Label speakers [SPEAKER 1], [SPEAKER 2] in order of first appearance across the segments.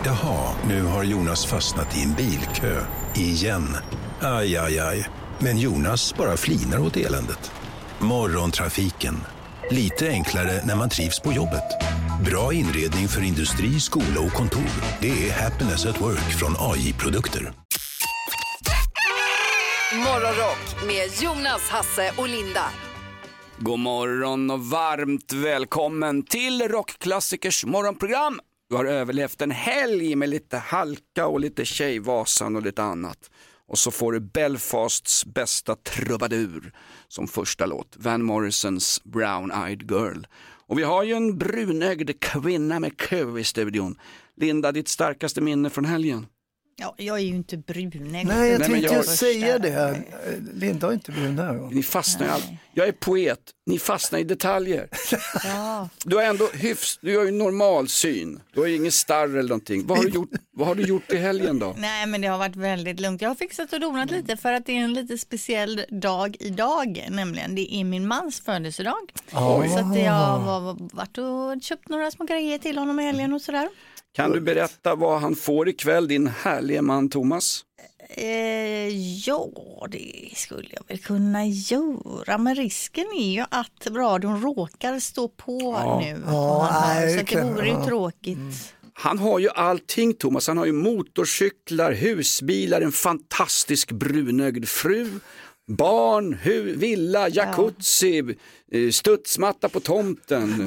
[SPEAKER 1] Jaha, nu har Jonas fastnat i en bilkö. Igen. Aj, aj, aj. Men Jonas bara flinar åt eländet. Morgontrafiken. Lite enklare när man trivs på jobbet. Bra inredning för industri, skola och kontor. Det är Happiness at Work från AI-produkter.
[SPEAKER 2] Morgonrock med Jonas, Hasse och Linda.
[SPEAKER 3] God morgon och varmt välkommen till Rockklassikers morgonprogram. Du har överlevt en helg med lite halka och lite Tjejvasan och lite annat. Och så får du Belfasts bästa trubadur som första låt, Van Morrisons Brown Eyed Girl. Och vi har ju en brunögd kvinna med kö i studion. Linda, ditt starkaste minne från helgen?
[SPEAKER 4] Ja, jag är ju inte brunögd.
[SPEAKER 5] Nej, jag tänkte ju säga det. Linda har inte brunögon.
[SPEAKER 3] Ni fastnar allt. Jag är poet. Ni fastnar i detaljer.
[SPEAKER 4] Ja.
[SPEAKER 3] Du har ändå du har ju normal syn. Du har ju ingen starr eller någonting. Vad har du gjort i helgen då?
[SPEAKER 4] Nej, men det har varit väldigt lugnt. Jag har fixat och donat lite för att det är en lite speciell dag idag. Nämligen, det är min mans födelsedag. Så att jag har varit och köpt några små grejer till honom i helgen och sådär.
[SPEAKER 3] Kan du berätta vad han får ikväll, din härliga man Thomas?
[SPEAKER 4] Ja, det skulle jag väl kunna göra. Men risken är ju att radion råkar stå på nu. Så att det vore ju tråkigt.
[SPEAKER 3] Han har ju allting, Thomas. Han har ju motorcyklar, husbilar, en fantastisk brunögd fru, barn, villa, jacuzzi, studsmatta på tomten.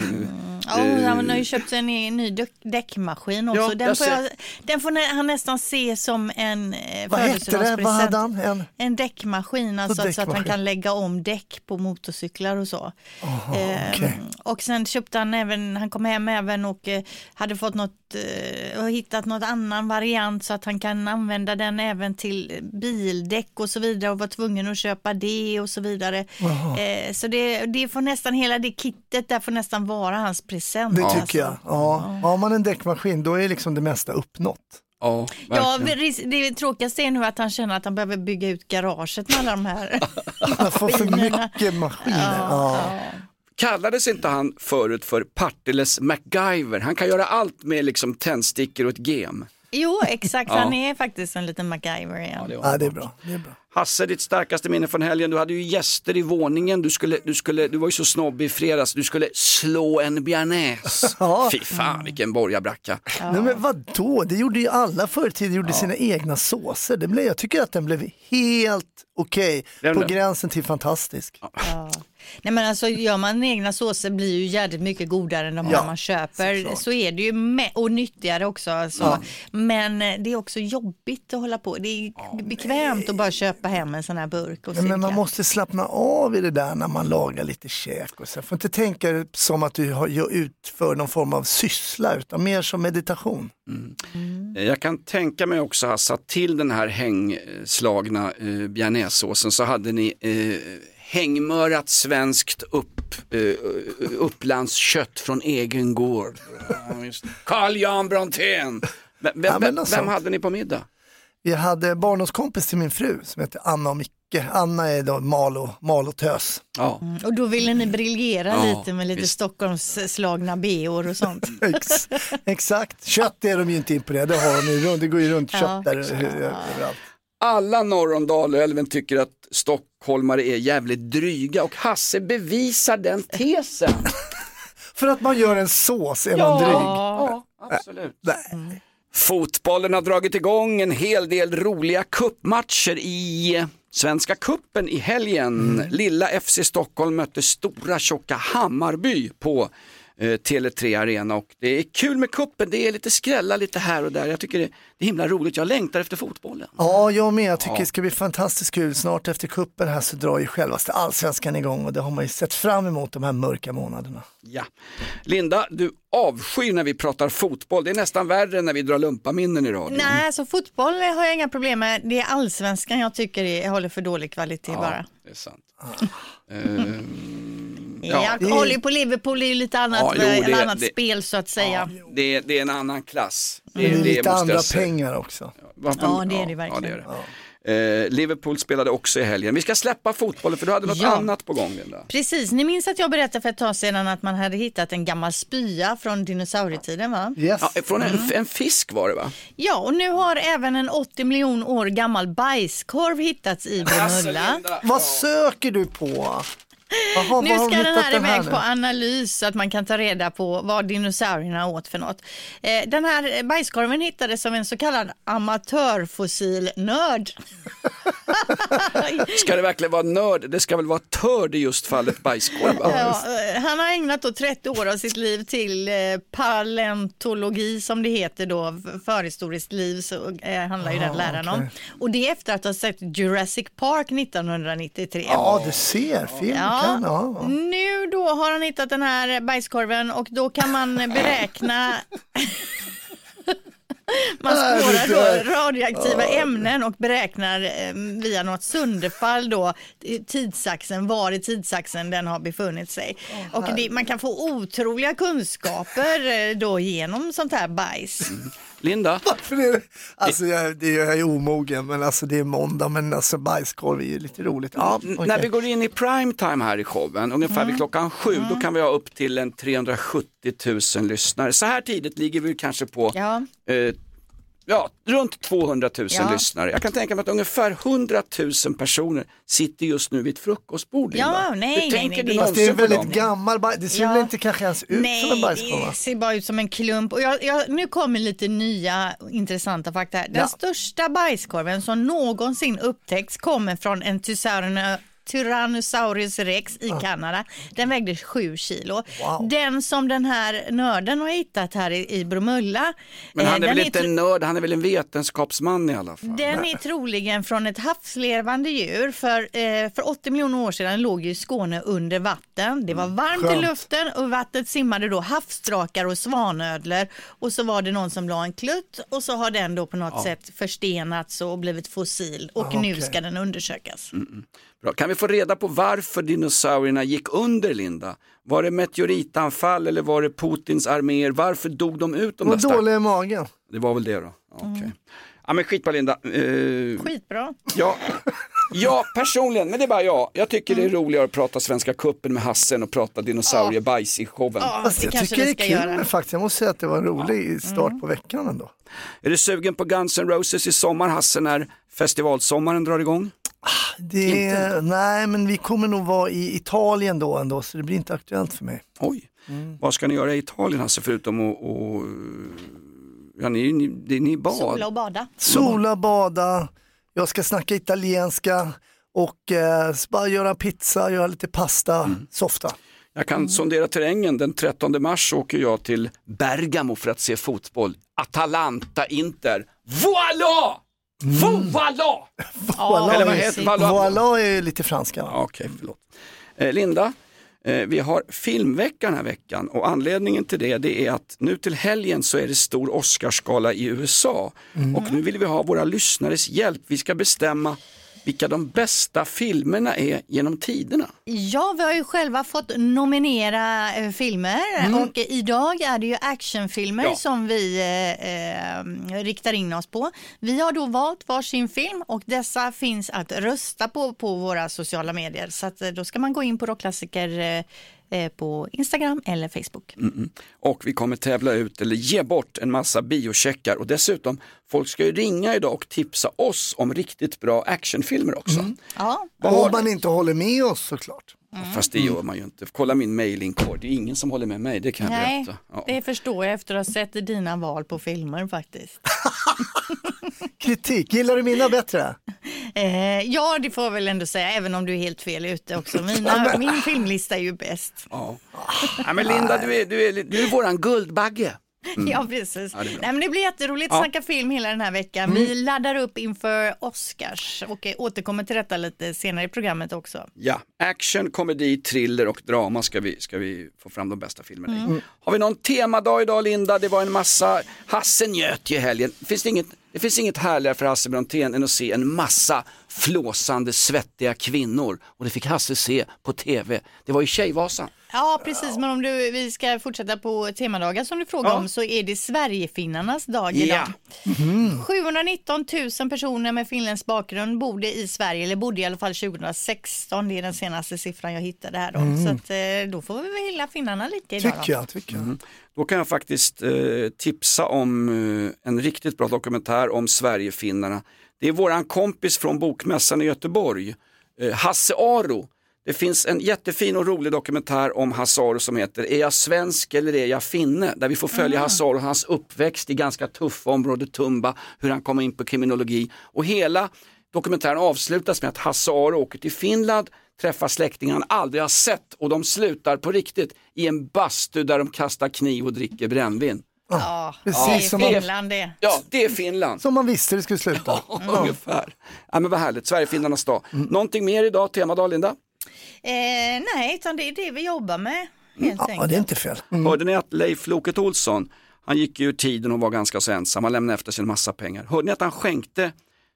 [SPEAKER 4] Han har ju köpt en ny däckmaskin också. Den får han nästan se som en födelsedagspresent. Vad hade han? En däckmaskin, alltså så att han kan lägga om däck på motorcyklar och så. Okay. Och sen köpte han kom hem även och hade fått och hittat något annan variant så att han kan använda den även till bildäck och så vidare, och var tvungen att köpa det och så vidare. Så det får nästan hela det kittet där får nästan vara hans present.
[SPEAKER 5] Det tycker jag. Ja. Har man en däckmaskin då är liksom det mesta uppnått.
[SPEAKER 4] Ja, det tråkigaste är nu att han känner att han behöver bygga ut garaget med alla de här.
[SPEAKER 5] Han får för mycket maskiner.
[SPEAKER 3] Kallades inte han förut för Partilles MacGyver? Han kan göra allt med liksom tändstickor och ett gem. Jo,
[SPEAKER 4] exakt. Han är faktiskt en liten MacGyver igen.
[SPEAKER 5] Ja, det är bra.
[SPEAKER 3] Hasse, ditt starkaste minne från helgen. Du hade ju gäster i våningen. Du var ju så snobb i fredags. Du skulle slå en bearnaise. Fy fan, vilken borgarbracka.
[SPEAKER 5] Nej, men vadå? Det gjorde ju alla förr i tiden. Gjorde sina egna såser. Jag tycker att den blev helt okej. På gränsen till fantastisk.
[SPEAKER 4] Nej, men alltså gör man egna såser blir ju jävligt mycket godare än de man köper. Såklart. Så är det ju och nyttigare också alltså. Men det är också jobbigt att hålla på. Det är bekvämt att bara köpa hem en sån här burk och
[SPEAKER 5] men man måste slappna av i det där när man lagar lite käk och så. Får inte tänka som att du gör utför någon form av syssla, utan mer som meditation.
[SPEAKER 3] Jag kan tänka mig också, Hasse, att till den här hängslagna bearnaisesåsen så hade ni hängmörat svenskt upplandskött från egen gård. Carl Jan Brontén. Vem hade ni på middag?
[SPEAKER 5] Vi hade barndomskompis till min fru som heter Anna och Micke. Anna är då mal och tös.
[SPEAKER 4] Och då ville ni briljera lite med lite Stockholms slagna beor och sånt.
[SPEAKER 5] Exakt. Kött är de ju inte imponerade. Det har de ju runt. Det går ju runt kött där överallt.
[SPEAKER 3] Alla norr om Dalälven tycker att stockholmare är jävligt dryga, och Hasse bevisar den tesen.
[SPEAKER 5] För att man gör en sås är man dryg.
[SPEAKER 3] Ja, absolut. Fotbollen har dragit igång en hel del roliga cupmatcher i Svenska cupen i helgen. Lilla FC Stockholm mötte stora tjocka Hammarby på Tele3 Arena, och det är kul med kuppen. Det är lite skrälla lite här och där. Jag tycker det är himla roligt. Jag längtar efter fotbollen.
[SPEAKER 5] Ja, jag med. Jag tycker det ska bli fantastiskt kul. Snart efter kuppen här så drar ju självaste allsvenskan igång, och det har man ju sett fram emot de här mörka månaderna.
[SPEAKER 3] Ja. Linda, du avskyr när vi pratar fotboll. Det är nästan värre när vi drar lumpaminnen i radion.
[SPEAKER 4] Nej, så fotboll har jag inga problem med. Det är allsvenskan jag tycker håller för dålig kvalitet bara.
[SPEAKER 3] Det är sant.
[SPEAKER 4] Jag håller på Liverpool, är ju lite annat, annat spel så att säga.
[SPEAKER 3] Det är en annan klass.
[SPEAKER 5] Det är lite andra pengar också.
[SPEAKER 4] Ja, det är det verkligen.
[SPEAKER 3] Ja, Liverpool spelade också i helgen. Vi ska släppa fotbollen för du hade något annat på gång, Linda.
[SPEAKER 4] Precis, ni minns att jag berättade för ett tag sedan att man hade hittat en gammal spya från dinosaurietiden, va?
[SPEAKER 5] Yes.
[SPEAKER 3] Ja, från en fisk var det, va?
[SPEAKER 4] Ja, och nu har även en 80 miljoner år gammal bajskorv hittats i Bromölla.
[SPEAKER 5] Vad söker du på? Aha,
[SPEAKER 4] nu ska den här iväg på analys så att man kan ta reda på vad dinosaurierna åt för något. Den här bajskorven hittades som en så kallad amatörfossilnörd.
[SPEAKER 3] Ska det verkligen vara nörd? Det ska väl vara törd i just fallet bajskorv?
[SPEAKER 4] Ja, han har ägnat då 30 år av sitt liv till paleontologi som det heter då, förhistoriskt liv så handlar ju den läran om. Och det är efter att ha sett Jurassic Park 1993.
[SPEAKER 5] Ja, du ser film.
[SPEAKER 4] Ja. Nu då har han hittat den här bajskorven och då kan man beräkna man spårar då radioaktiva ämnen och beräknar via något sönderfall då tidsaxeln, var i tidsaxeln den har befunnit sig. Och man kan få otroliga kunskaper då genom sånt här bajs.
[SPEAKER 3] Linda?
[SPEAKER 5] Varför är det? Alltså jag är omogen, men alltså det är måndag, men alltså bajskorv är ju lite roligt. Ja, okay.
[SPEAKER 3] När vi går in i primetime här i showen, ungefär vid klockan 7, då kan vi ha upp till en 370 000 lyssnare. Så här tidigt ligger vi kanske på runt 200 000 lyssnare. Jag kan tänka mig att ungefär 100 000 personer sitter just nu vid ett frukostbord.
[SPEAKER 4] Ja, nej.
[SPEAKER 5] Det är väldigt gammal bajs. Det ser väl inte kanske ens ut som en bajskorv?
[SPEAKER 4] Nej, det ser bara ut som en klump. Och nu kommer lite nya intressanta fakta här. Den största bajskorven som någonsin upptäckts kommer från en Tyrannosaurus rex i Kanada. Den vägde 7 kilo. Wow. Den som den här nörden har hittat här i Bromölla.
[SPEAKER 3] Men han är väl inte en nörd, han är väl en vetenskapsman i alla fall.
[SPEAKER 4] Den är troligen från ett havslevande djur. För 80 miljoner år sedan låg ju Skåne under vatten. Det var varmt i luften och vattnet simmade då havsdrakar och svanödlor. Och så var det någon som la en klutt och så har den då på något sätt förstenats och blivit fossil. Och nu ska den undersökas.
[SPEAKER 3] Bra. Kan vi få reda på varför dinosaurierna gick under, Linda? Var det meteoritanfall eller var det Putins arméer? Varför dog de ut?
[SPEAKER 5] De var dåliga i magen.
[SPEAKER 3] Det var väl det då? Okay. Ja, men skitbra, Linda.
[SPEAKER 4] Skitbra.
[SPEAKER 3] Ja, personligen, men det är bara jag. Jag tycker det är roligare att prata Svenska cupen med Hassen och prata dinosauriebajs i showen.
[SPEAKER 4] Ja,
[SPEAKER 5] jag tycker det är kul, men faktiskt jag måste säga att det var en rolig start på veckan ändå.
[SPEAKER 3] Är du sugen på Guns N' Roses i sommar, Hassen, när festivalsommaren drar igång?
[SPEAKER 5] Nej, men vi kommer nog vara i Italien då ändå, så det blir inte aktuellt för mig.
[SPEAKER 3] Oj, vad ska ni göra i Italien, Hasse, förutom att ni bad?
[SPEAKER 4] Sola och bada.
[SPEAKER 5] Sola, bada, jag ska snacka italienska och bara göra pizza, göra lite pasta, softa.
[SPEAKER 3] Jag kan sondera terrängen. Den 13 mars åker jag till Bergamo för att se fotboll. Atalanta, Inter. Voilà! Voilà!
[SPEAKER 5] Eller vad heter voilà är lite franska.
[SPEAKER 3] Okej, förlåt. Linda, vi har filmveckan den här veckan och anledningen till det är att nu till helgen så är det stor Oscarsgala i USA och nu vill vi ha våra lyssnares hjälp. Vi ska bestämma vilka de bästa filmerna är genom tiderna.
[SPEAKER 4] Ja, vi har ju själva fått nominera filmer och idag är det ju actionfilmer som vi riktar in oss på. Vi har då valt varsin film och dessa finns att rösta på våra sociala medier. Så att, då ska man gå in på Rockklassiker på Instagram eller Facebook.
[SPEAKER 3] Och vi kommer tävla ut eller ge bort en massa biocheckar och dessutom folk ska ju ringa idag och tipsa oss om riktigt bra actionfilmer också.
[SPEAKER 4] Ja.
[SPEAKER 5] Om man inte håller med oss såklart.
[SPEAKER 3] Fast det gör man ju inte. Kolla min mailing-kod. Det är ingen som håller med mig, det kan jag berätta.
[SPEAKER 4] Det förstår jag efter att ha sett dina val på filmer faktiskt.
[SPEAKER 5] Kritik, gillar du mina bättre?
[SPEAKER 4] Ja, det får jag väl ändå säga, även om du är helt fel ute också. Min filmlista är ju bäst.
[SPEAKER 3] Ja, men Linda, du är våran guldbagge.
[SPEAKER 4] Ja, precis. Ja, nej, men det blir jätteroligt att snacka film hela den här veckan. Vi laddar upp inför Oscars och återkommer till detta lite senare i programmet också. Ja, action, komedi, thriller och drama ska vi få fram de bästa filmerna. Har vi någon temadag idag, Linda? Det var en massa Hasse njöt i helgen. Det finns inget härligare för Hasse Brontén än att se en massa
[SPEAKER 3] flåsande, svettiga kvinnor. Och det fick Hasse se på tv. Det var ju Tjejvasan.
[SPEAKER 4] Ja, precis. Men om vi ska fortsätta på temadagar som du frågar om, så är det Sverigefinnarnas dag idag. 719 000 personer med finländsk bakgrund bodde i Sverige, eller bodde i alla fall 2016. Det är den senaste siffran jag hittade här då. Så att, då får vi väl hylla finnarna lite idag.
[SPEAKER 5] Tycker jag.
[SPEAKER 3] Då kan jag faktiskt tipsa om en riktigt bra dokumentär om Sverigefinnarna. Det är våran kompis från Bokmässan i Göteborg, Hasse Aro. Det finns en jättefin och rolig dokumentär om Hasse Aro som heter Är jag svensk eller är jag finne? Där vi får följa Hasse Aro och hans uppväxt i ganska tuffa område Tumba, hur han kommer in på kriminologi. Och hela dokumentären avslutas med att Hasse Aro åker till Finland, träffar släktingar han aldrig har sett, och de slutar på riktigt i en bastu där de kastar kniv och dricker brännvin.
[SPEAKER 4] Ja,
[SPEAKER 5] precis,
[SPEAKER 4] det är Finland det.
[SPEAKER 3] Ja, det är Finland.
[SPEAKER 5] Som man visste det skulle sluta.
[SPEAKER 3] Ungefär. Ja, men vad härligt, Sverigefinnarnas dag. Någonting mer idag, temadag, Linda?
[SPEAKER 4] Nej, utan det är det vi jobbar med. Helt enkelt.
[SPEAKER 5] Ja, det är inte fel.
[SPEAKER 3] Hörde ni att Leif Loket Olsson, han gick ju ur tiden och var ganska så ensam. Han lämnade efter sig en massa pengar. Hörde ni att han skänkte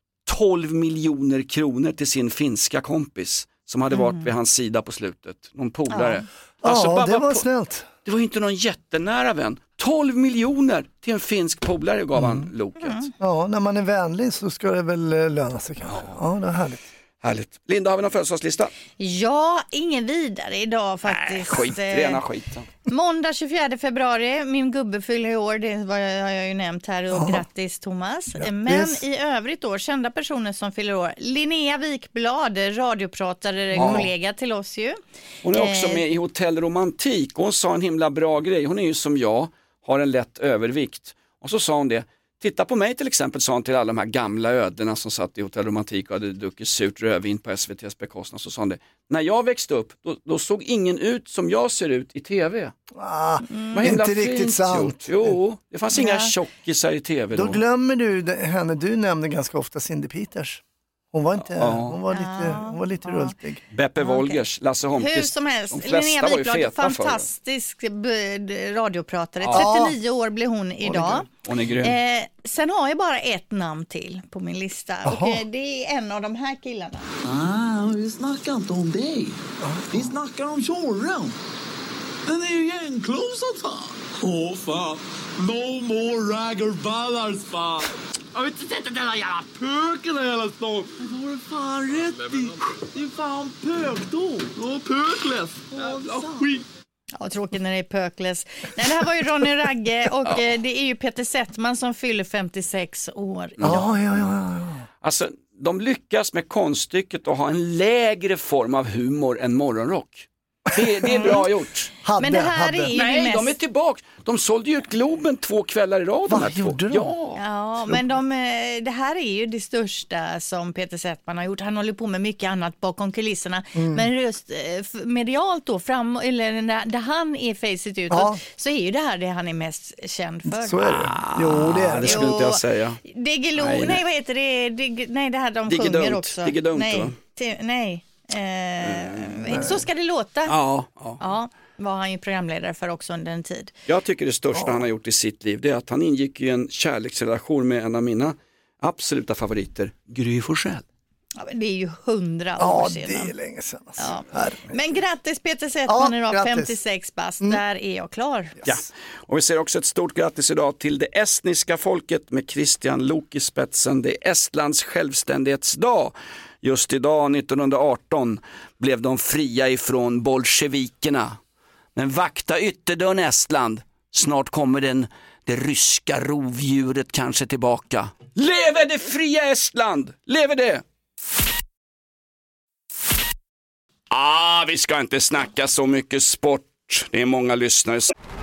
[SPEAKER 3] 12 miljoner kronor till sin finska kompis som hade varit vid hans sida på slutet? Någon polare.
[SPEAKER 5] Alltså, det var snällt.
[SPEAKER 3] Det var inte någon jättenära vän. 12 miljoner till en finsk polare gav han Loket.
[SPEAKER 5] Ja, när man är vänlig så ska det väl löna sig kanske. Ja, det är härligt.
[SPEAKER 3] Härligt. Linda, har vi någon födelsedagslista?
[SPEAKER 4] Ja, ingen vidare idag faktiskt.
[SPEAKER 3] Rena skiten.
[SPEAKER 4] Måndag 24 februari, min gubbe fyller i år, det har jag ju nämnt här, och grattis Thomas. Grattis. Men i övrigt då, kända personer som fyller år. Linnea Wikblad, radiopratare, kollega till oss ju.
[SPEAKER 3] Hon är också med i Hotell Romantik, och hon sa en himla bra grej. Hon är ju som jag, har en lätt övervikt. Och så sa hon det. Titta på mig till exempel, sa han till alla de här gamla ödena som satt i Hotell Romantik och hade druckit surt rödvin på SVT:s bekostnad. Så sa han det, när jag växte upp, då såg ingen ut som jag ser ut i tv.
[SPEAKER 5] Inte riktigt sant.
[SPEAKER 3] Jo, det fanns inga tjockisar i tv då.
[SPEAKER 5] Då glömmer du henne, du nämnde ganska ofta Cindy Peters. Hon var inte, hon var lite rultig.
[SPEAKER 3] Beppe Wolgers, Lasse Holmqvist.
[SPEAKER 4] Hur som helst, Linnea Wikblad, fantastisk radiopratare. 39 år blev hon idag.
[SPEAKER 3] Hon är grym.
[SPEAKER 4] Sen har jag bara ett namn till på min lista. Och det är en av de här killarna.
[SPEAKER 6] Vi snackar inte om dig. Vi snackar om Tjorren. Den är ju gängklosad, fan. Fan. No more raggerballars, fan. Jag vill inte sätta den där jävla pöken i hela stan. Det har du fan rätt i. Det är fan pök då. Ja, pökles. Jävla skit.
[SPEAKER 4] Ja, tråkigt när det är pökles. Nej, det här var ju Ronny Ragge och det är ju Peter Settman som fyller 56 år idag.
[SPEAKER 5] Ja.
[SPEAKER 3] Alltså, de lyckas med konststycket att ha en lägre form av humor än morgonrock. Det är bra gjort.
[SPEAKER 4] Men det här är ju
[SPEAKER 3] Nej, de är tillbaka. De sålde ju ut Globen 2 kvällar i rad.
[SPEAKER 5] Vad gjorde de?
[SPEAKER 4] Ja, men det här är ju det största som Peter Settman har gjort. Han håller på med mycket annat bakom kulisserna. Men just medialt då, eller där han är facet utåt, så är ju det här det han är mest känd för.
[SPEAKER 5] Så är det. Jo, det är det.
[SPEAKER 3] Det skulle inte jag säga.
[SPEAKER 4] Diggiloo, nej vad heter det? Nej, det här de sjunger också.
[SPEAKER 3] Diggedunt,
[SPEAKER 4] nej. Så ska det låta.
[SPEAKER 3] Ja,
[SPEAKER 4] var han ju programledare för också under en tid.
[SPEAKER 3] Jag tycker det största han har gjort i sitt liv, det är att han ingick i en kärleksrelation med en av mina absoluta favoriter, Gry Forssell.
[SPEAKER 4] Ja, det är ju 100 år sedan.
[SPEAKER 5] Ja, det är länge sedan. Alltså.
[SPEAKER 4] Ja. Men grattis Peter Settman idag, 56 bast. Där är jag klar.
[SPEAKER 3] Yes. Ja. Och vi ser också ett stort grattis idag till det estniska folket med Christian Lok i spetsen. Det är Estlands självständighetsdag. Just idag, 1918, blev de fria ifrån bolsjevikerna. Men vakta ytterdörren Estland. Snart kommer det ryska rovdjuret kanske tillbaka. Leve det fria Estland! Leve det! Vi ska inte snacka så mycket sport. Det är många lyssnare.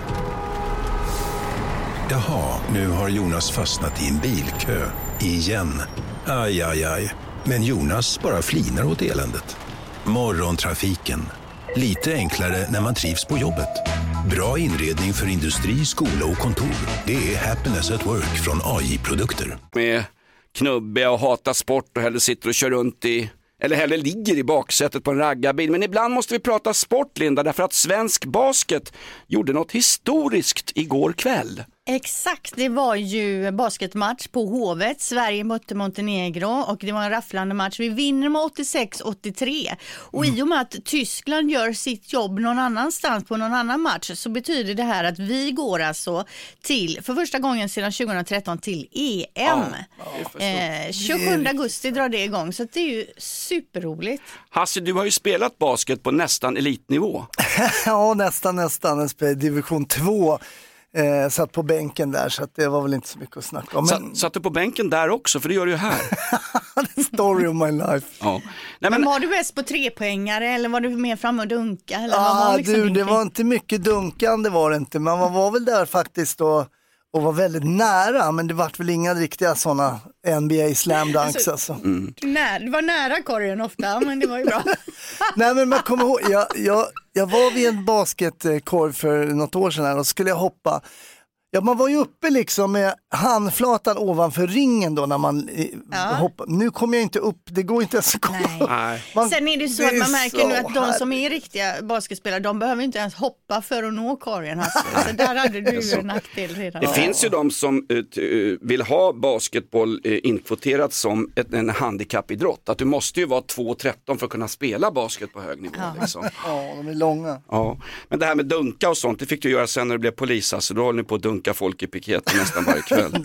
[SPEAKER 1] Jaha, nu har Jonas fastnat i en bilkö. Igen. Aj. Men Jonas bara flinar åt eländet. Morgontrafiken. Lite enklare när man trivs på jobbet. Bra inredning för industri, skola och kontor. Det är Happiness at Work från AJ-produkter.
[SPEAKER 3] Med knubbiga och hatar sport och hellre sitter och kör runt eller hellre ligger i baksätet på en raggarbil. Men ibland måste vi prata sport, Linda, därför att svensk basket gjorde något historiskt igår kväll.
[SPEAKER 4] Exakt, det var ju basketmatch på Hovet. Sverige mötte Montenegro och det var en rafflande match. Vi vinner med 86-83 och i och med att Tyskland gör sitt jobb någon annanstans på någon annan match så betyder det här att vi går alltså till, för första gången sedan 2013 till EM. 27 augusti drar det igång så det är ju superroligt.
[SPEAKER 3] Hasse, du har ju spelat basket på nästan elitnivå.
[SPEAKER 5] Ja, nästan. Jag spelade division 2. Satt på bänken där så att det var väl inte så mycket att snacka om. Men...
[SPEAKER 3] Satt du på bänken där också? För det gör du ju här.
[SPEAKER 5] The story of my life.
[SPEAKER 3] Ja.
[SPEAKER 4] Nej, men var du bäst på 3-poängare eller var du mer framme och dunka? Eller vad var liksom
[SPEAKER 5] det var inte mycket dunkande var det inte. Men man var väl där faktiskt och var väldigt nära. Men det var väl inga riktiga sådana NBA slam dunks alltså.
[SPEAKER 4] Det var nära korgen ofta men det var ju bra.
[SPEAKER 5] Nej men man kommer ihåg, jag var vid en basketkorg för något år sedan här och skulle jag hoppa. Ja, man var ju uppe liksom med handflatan ovanför ringen då när man hoppar. Nu kommer jag inte upp, det går inte ens att komma upp.
[SPEAKER 4] Sen är det så att man märker nu att de som är riktiga basketspelare, de behöver inte ens hoppa för att nå korgen. Alltså där hade du ju en nackdel redan.
[SPEAKER 3] Det finns ju de som vill ha basketboll inkvoterat som en handikappidrott. Att du måste ju vara 2,13 för att kunna spela basket på hög nivå. Liksom.
[SPEAKER 5] Ja, de är långa.
[SPEAKER 3] Ja. Men det här med dunka och sånt, det fick du göra sen när du blev polis. Alltså, då håller ni på att dunka folk i piketen nästan varje kväll.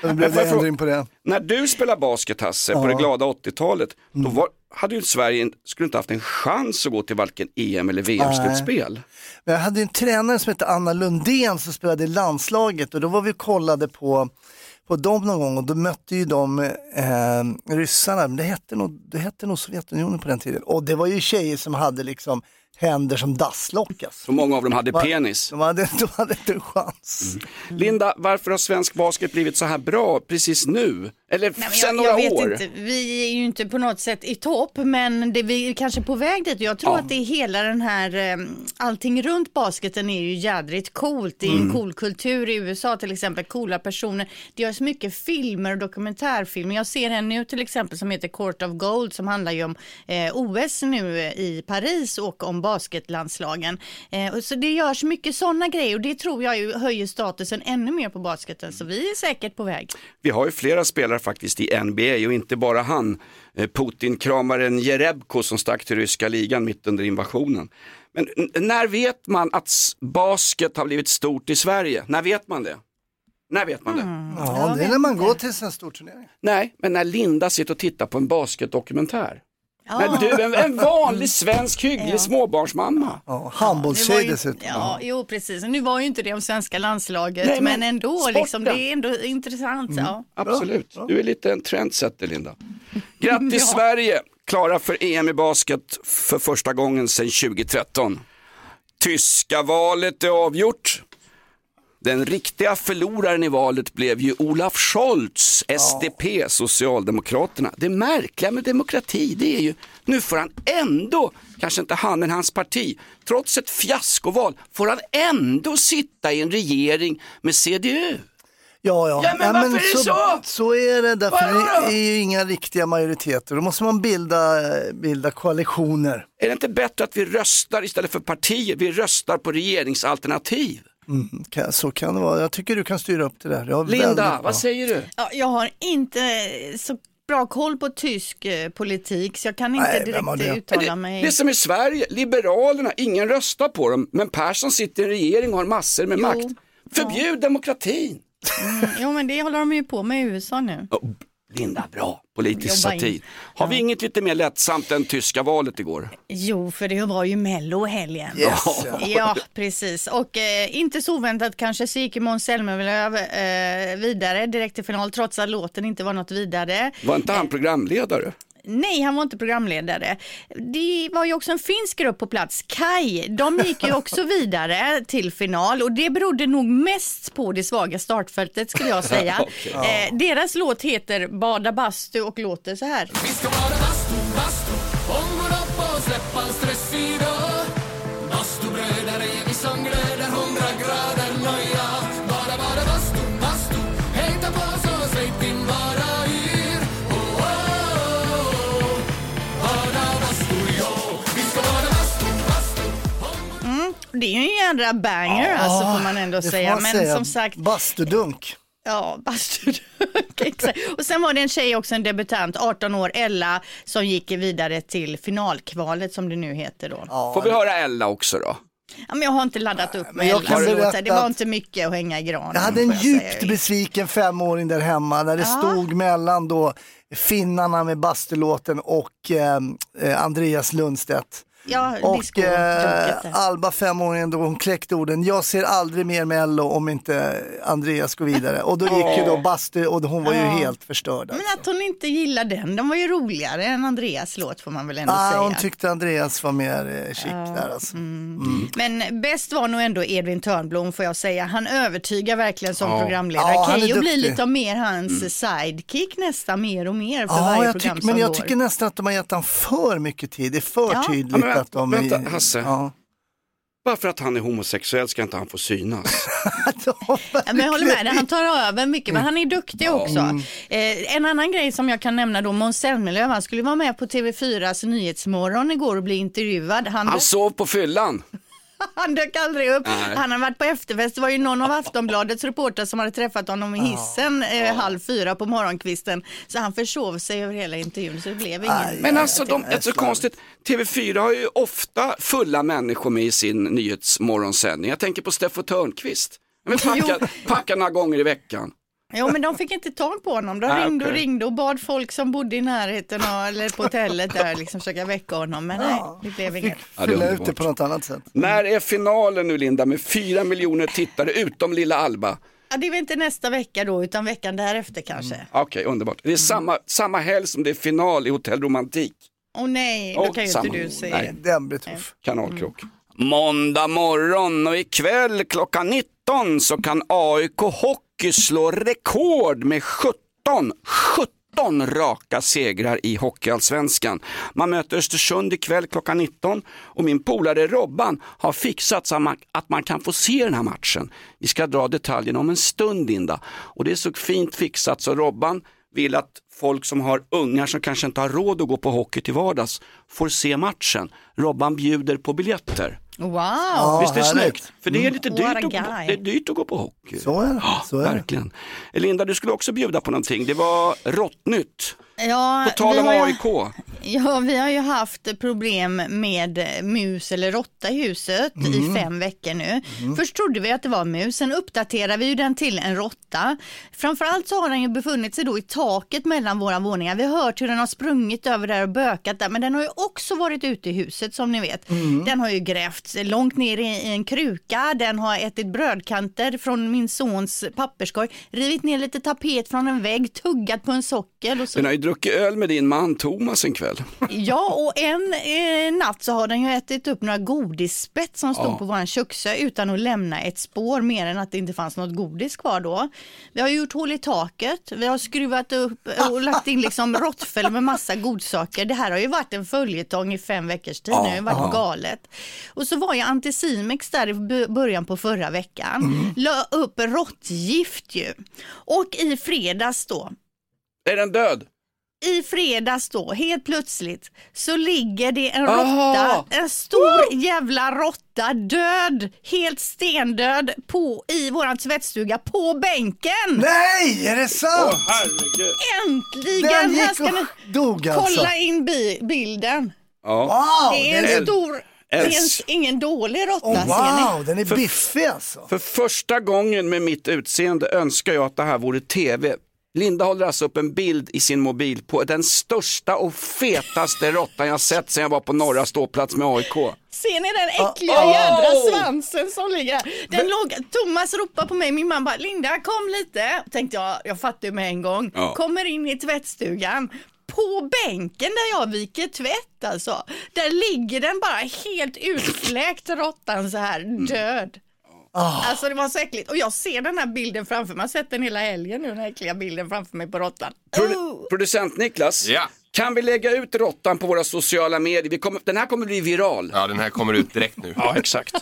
[SPEAKER 3] När du spelar basket, Hasse, på det glada 80-talet, då hade ju Sverige skulle inte haft en chans att gå till varken EM eller VM-slutspel.
[SPEAKER 5] Men jag hade en tränare som hette Anna Lundén som spelade i landslaget och då var vi och kollade på dem någon gång och då mötte ju de ryssarna, men det hette nog Sovjetunionen på den tiden. Och det var ju tjejer som hade liksom händer som dasslockas.
[SPEAKER 3] Så många av dem hade penis.
[SPEAKER 5] De hade inte en chans.
[SPEAKER 3] Linda, varför har svensk basket blivit så här bra precis nu? Eller sen några
[SPEAKER 4] jag vet
[SPEAKER 3] år?
[SPEAKER 4] Inte. Vi är ju inte på något sätt i topp, men vi är kanske på väg dit. Jag tror att det är hela den här, allting runt basketen är ju jädrigt coolt. Det är en cool kultur i USA till exempel, coola personer. Det görs mycket filmer och dokumentärfilmer. Jag ser en nu till exempel som heter Court of Gold som handlar ju om OS nu i Paris och om basketlandslagen. Så det görs mycket sådana grejer och det tror jag ju höjer statusen ännu mer på basketen. Så vi är säkert på väg.
[SPEAKER 3] Vi har ju flera spelare faktiskt i NBA och inte bara han. Putin-kramaren Jerebko som stack till ryska ligan mitt under invasionen. Men när vet man att basket har blivit stort i Sverige? När vet man det? När vet man det?
[SPEAKER 5] Ja, det är när man går till en stor turnering.
[SPEAKER 3] Nej, men när Linda sitter och tittar på en basketdokumentär. Men du, en vanlig svensk hygglig småbarnsmamma.
[SPEAKER 5] Ja, handbollstjej dessutom.
[SPEAKER 4] Ja, jo precis. Nu var ju inte det om svenska landslaget, nej, men ändå liksom, det är ändå intressant. Ja.
[SPEAKER 3] Absolut, du är lite en trendsetter, Linda. Grattis Sverige, klara för EM i basket för första gången sedan 2013. Tyska valet är avgjort. Den riktiga förloraren i valet blev ju Olaf Scholz, SDP, Socialdemokraterna. Det märkliga med demokrati, det är ju, nu får han ändå, kanske inte han men hans parti, trots ett fiaskoval, får han ändå sitta i en regering med CDU.
[SPEAKER 5] Ja,
[SPEAKER 3] men varför är det så?
[SPEAKER 5] Så är det, därför det är ju inga riktiga majoriteter. Då måste man bilda koalitioner.
[SPEAKER 3] Är det inte bättre att vi röstar istället för partier? Vi röstar på regeringsalternativ.
[SPEAKER 5] Så kan det vara. Jag tycker du kan styra upp det där.
[SPEAKER 3] Linda, vad säger du?
[SPEAKER 4] Ja, jag har inte så bra koll på tysk politik så jag kan inte direkt uttala mig.
[SPEAKER 3] Det är som i Sverige, Liberalerna, ingen röstar på dem, men Persson sitter i en regering och har massor med makt. Förbjud demokratin.
[SPEAKER 4] Jo, men det håller de ju på med i USA nu.
[SPEAKER 3] Linda, bra. Politisk satir. Har vi inget lite mer lättsamt än tyska valet igår?
[SPEAKER 4] Jo, för det var ju Mello helgen.
[SPEAKER 5] Yes.
[SPEAKER 4] Ja, precis. Och inte så oväntat kanske så gick Måns Zelmerlöw vidare direkt till final trots att låten inte var något vidare.
[SPEAKER 3] Var inte han programledare?
[SPEAKER 4] Nej, han var inte programledare. Det var ju också en finsk grupp på plats, Kai. De gick ju också vidare till final och det berodde nog mest på det svaga startfältet skulle jag säga. Deras låt heter Bada bastu och låter så här.
[SPEAKER 7] Vi ska bada bastu, bastu, ångår upp och släppa stress idag. Bastubrödare är vi som glöder 100 grader nöja. Bada, bada bastu, bastu, hejta på så släpp din vara yr.
[SPEAKER 4] Det är ju en jädra banger alltså får man ändå säga. Men som sagt,
[SPEAKER 5] bastudunk.
[SPEAKER 4] Ja, exakt. Och sen var det en tjej också, en debutant, 18 år, Ella, som gick vidare till finalkvalet som det nu heter då.
[SPEAKER 3] Får vi höra Ella också då?
[SPEAKER 4] Ja, men jag har inte laddat upp med Ella. Det var inte mycket att hänga i granen.
[SPEAKER 5] Jag hade en djupt besviken 5-åring där hemma när det stod mellan då finnarna med bastulåten och Andreas Lundstedt.
[SPEAKER 4] Ja,
[SPEAKER 5] och Alba 5-åringen då hon kläckte orden, jag ser aldrig mer Mello om inte Andreas går vidare. Och då gick ju då bastu och hon var ju helt förstörd.
[SPEAKER 4] Men att hon inte gillar den var ju roligare än Andreas låt får man väl ändå säga.
[SPEAKER 5] Hon tyckte Andreas var mer chic där alltså.
[SPEAKER 4] Men bäst var nog ändå Edvin Törnblom får jag säga. Han övertygar verkligen som programledare. Keyyo blir lite mer hans sidekick nästan mer och mer för varje program som
[SPEAKER 5] men jag
[SPEAKER 4] går.
[SPEAKER 5] tycker nästan att de har gett han för mycket tid. Det är för tydligt.
[SPEAKER 3] Vänta, Hasse. Bara för att han är homosexuell ska inte han få synas.
[SPEAKER 4] Men jag håller med dig, han tar över mycket, men han är duktig också. En annan grej som jag kan nämna då, Måns Zelmerlöw, han skulle vara med på TV4s Nyhetsmorgon igår och bli intervjuad. Han
[SPEAKER 3] sov på fyllan.
[SPEAKER 4] Han dök aldrig upp. Nej. Han har varit på efterfest. Det var ju någon av Aftonbladets reporter som hade träffat honom i hissen 3:30 på morgonkvisten. Så han försov sig över hela intervjun så det blev ingen.
[SPEAKER 3] Men alltså, det är så konstigt. TV4 har ju ofta fulla människor med i sin nyhetsmorgonsändning. Jag tänker på Steffo Törnqvist. Men packar några gånger i veckan.
[SPEAKER 4] Jo, men de fick inte tag på honom. De ringde och bad folk som bodde i närheten eller på hotellet där liksom försöka väcka honom. Men nej, det blev inget.
[SPEAKER 5] Fylla ut det på något annat sätt.
[SPEAKER 3] När är finalen nu, Linda, med 4 miljoner tittare utom lilla Alba?
[SPEAKER 4] Ja, det är väl inte nästa vecka då, utan veckan därefter kanske.
[SPEAKER 3] Okej, underbart. Det är samma helg som det är final i Hotell Romantik.
[SPEAKER 4] Nej, då kan ju inte du säga.
[SPEAKER 5] Nej, den blir tuff.
[SPEAKER 3] Kanalkrock. Måndag morgon och ikväll klockan 19 så kan AIK Hockey slå rekord med 17 raka segrar i Hockeyallsvenskan. Man möter Östersund ikväll klockan 19 och min polare Robban har fixat så att man kan få se den här matchen. Vi ska dra detaljerna om en stund, Linda. Och det är så fint fixat så Robban vill att folk som har ungar som kanske inte har råd att gå på hockey till vardags får se matchen. Robban bjuder på biljetter.
[SPEAKER 4] Wow.
[SPEAKER 3] Visst är det snyggt? För det är lite dyrt att gå på hockey.
[SPEAKER 5] Så är det.
[SPEAKER 3] Verkligen. Linda, du skulle också bjuda på någonting. Det var Råttnytt.
[SPEAKER 4] Ja,
[SPEAKER 3] på tal om AIK.
[SPEAKER 4] Ja, vi har ju haft problem med mus eller råtta i huset i 5 veckor nu. Först trodde vi att det var mus, sen uppdaterade vi ju den till en råtta. Framförallt så har den ju befunnit sig då i taket mellan våra våningar. Vi har hört hur den har sprungit över där och bökat där, men den har ju också varit ute i huset som ni vet. Den har ju grävt långt ner i en kruka, den har ätit brödkanter från min sons papperskorg, rivit ner lite tapet från en vägg, tuggat på en sockel och så.
[SPEAKER 3] Den har ju druckit öl med din man Thomas en kväll.
[SPEAKER 4] Ja, och en natt så har den ju ätit upp några godisspett som stod på våran köksö utan att lämna ett spår mer än att det inte fanns något godis kvar då. Vi har gjort hål i taket, vi har skruvat upp och lagt in liksom råttfäll med massa godsaker. Det här har ju varit en följetong i 5 veckors tid nu, det har varit galet. Och så var ju Anticimex där i början på förra veckan. La upp råttgift ju. Och i fredags då.
[SPEAKER 3] Är den död?
[SPEAKER 4] I fredags då, helt plötsligt, så ligger det en råtta, en stor jävla råtta, död, helt stendöd i våran tvättstuga på bänken.
[SPEAKER 5] Nej, är det sant?
[SPEAKER 3] Herregud.
[SPEAKER 4] Äntligen!
[SPEAKER 5] Den
[SPEAKER 4] Här ska ni
[SPEAKER 5] dog alltså.
[SPEAKER 4] kolla in bilden.
[SPEAKER 3] Ja.
[SPEAKER 5] Wow,
[SPEAKER 4] det är en stor, ingen dålig råtta.
[SPEAKER 5] Wow, den är biffig alltså.
[SPEAKER 3] För första gången med mitt utseende önskar jag att det här vore tv. Linda håller alltså upp en bild i sin mobil på den största och fetaste råttan jag sett sedan jag var på norra ståplats med AIK.
[SPEAKER 4] Ser ni den äckliga jädra svansen som ligger här? Thomas ropar på mig, min mamma bara, Linda kom lite. Tänkte jag fattar ju med en gång. Kommer in i tvättstugan. På bänken där jag viker tvätt alltså. Där ligger den bara helt utfläkt råttan så här död. Alltså det var så äckligt. Och jag ser den här bilden framför mig. Jag har sett den hela helgen nu, den här äckliga bilden framför mig på råttan.
[SPEAKER 3] Producent Niklas, kan vi lägga ut råttan på våra sociala medier? Den här kommer bli viral.
[SPEAKER 8] Ja, den här kommer ut direkt nu.
[SPEAKER 3] Ja, exakt.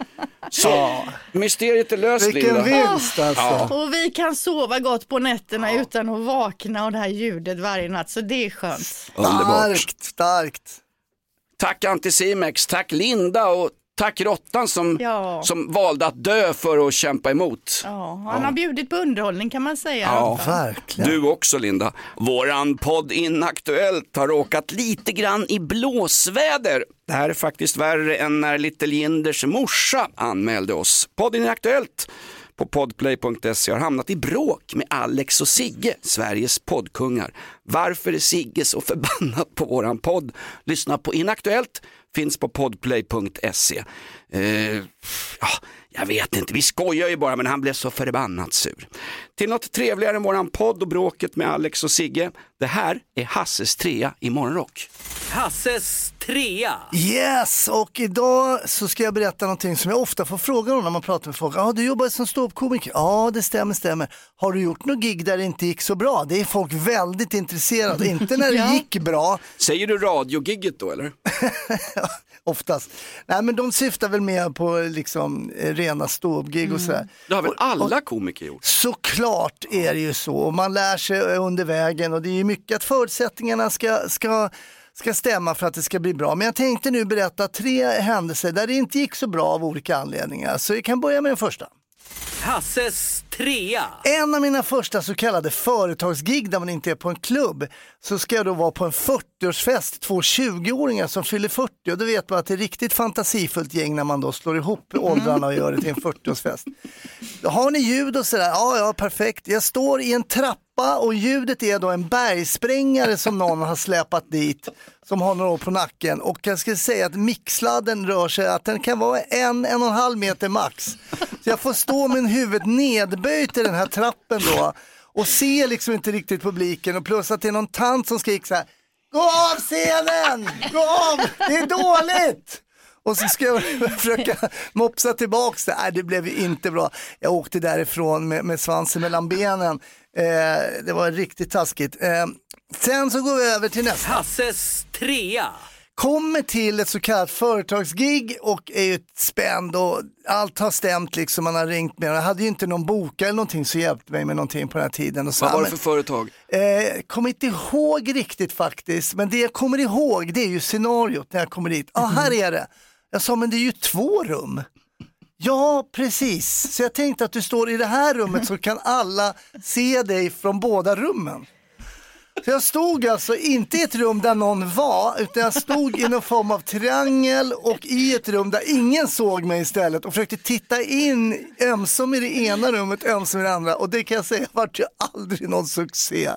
[SPEAKER 3] Så, mysteriet är löst,
[SPEAKER 5] Vilken
[SPEAKER 3] Linda.
[SPEAKER 5] vinst alltså.
[SPEAKER 4] Och vi kan sova gott på nätterna utan att vakna och det här ljudet varje natt. Så det är skönt.
[SPEAKER 3] Underbart.
[SPEAKER 5] Starkt.
[SPEAKER 3] Tack Anticimex, tack Linda och Tack Råttan som valde att dö för att kämpa emot.
[SPEAKER 4] Ja, han har bjudit på underhållning kan man säga.
[SPEAKER 3] Ja,
[SPEAKER 5] verkligen.
[SPEAKER 3] Du också Linda. Våran podd Inaktuellt har råkat lite grann i blåsväder. Det här är faktiskt värre än när Little Jinders morsa anmälde oss. Podden Inaktuellt på podplay.se har hamnat i bråk med Alex och Sigge, Sveriges poddkungar. Varför är Sigge så förbannad på våran podd? Lyssna på Inaktuellt, finns på podplay.se. Jag vet inte, vi skojar ju bara, men han blev så förbannat sur. Till något trevligare än våran podd och bråket med Alex och Sigge. Det här är Hasses trea i Morgonrock.
[SPEAKER 8] Hasses trea.
[SPEAKER 5] Yes, och idag så ska jag berätta någonting som jag ofta får fråga om när man pratar med folk. Ja, du jobbar som ståuppkomiker. Ja, det stämmer. Har du gjort något gig där det inte gick så bra? Det är folk väldigt intresserade, inte när det gick bra.
[SPEAKER 3] Säger du radiogigget då, eller?
[SPEAKER 5] Oftast. Nej, men de syftar väl mer på liksom rena ståuppgig och sådär.
[SPEAKER 3] Det har väl alla komiker gjort?
[SPEAKER 5] Såklart är det ju så. Och man lär sig under vägen och det är ju mycket att förutsättningarna ska stämma för att det ska bli bra. Men jag tänkte nu berätta 3 händelser där det inte gick så bra av olika anledningar. Så jag kan börja med den första.
[SPEAKER 8] Hasses trea.
[SPEAKER 5] En av mina första så kallade företagsgig där man inte är på en klubb, så ska jag då vara på en 40-årsfest, 2 20-åringar som fyller 40, och då vet man att det är riktigt fantasifullt gäng när man då slår ihop åldrarna och gör det till en 40-årsfest. Då har ni ljud och sådär, ja perfekt. Jag står i en trappa och ljudet är då en bergsprängare som någon har släpat dit, som har några år på nacken, och jag ska säga att mixladden rör sig, att den kan vara 1,5 meter max. Så jag får stå med huvudet nedböjt i den här trappen då och se liksom inte riktigt publiken, och plus att det är någon tant som skriker så här: gå av scenen! Gå av! Det är dåligt! Och så ska jag försöka mopsa tillbaks det. Nej, det blev ju inte bra. Jag åkte därifrån med svansen mellan benen. Det var riktigt taskigt. Sen så går vi över till nästa.
[SPEAKER 8] Hasses trea.
[SPEAKER 5] Kommer till ett så kallat företagsgig och är ju spänd och allt har stämt liksom, man har ringt med. Jag hade ju inte någon bok eller någonting så hjälpte mig med någonting på den här tiden. Och så,
[SPEAKER 3] vad var det för företag?
[SPEAKER 5] Kommer inte ihåg riktigt faktiskt, men det jag kommer ihåg det är ju scenariot när jag kommer dit. Här är det. Jag sa, men det är ju 2 rum. Ja, precis. Så jag tänkte att du står i det här rummet så kan alla se dig från båda rummen. Så jag stod alltså inte i ett rum där någon var, utan jag stod i någon form av triangel och i ett rum där ingen såg mig istället, och försökte titta in ömsom i det ena rummet, ömsom i det andra, och det kan jag säga vart ju aldrig någon succé.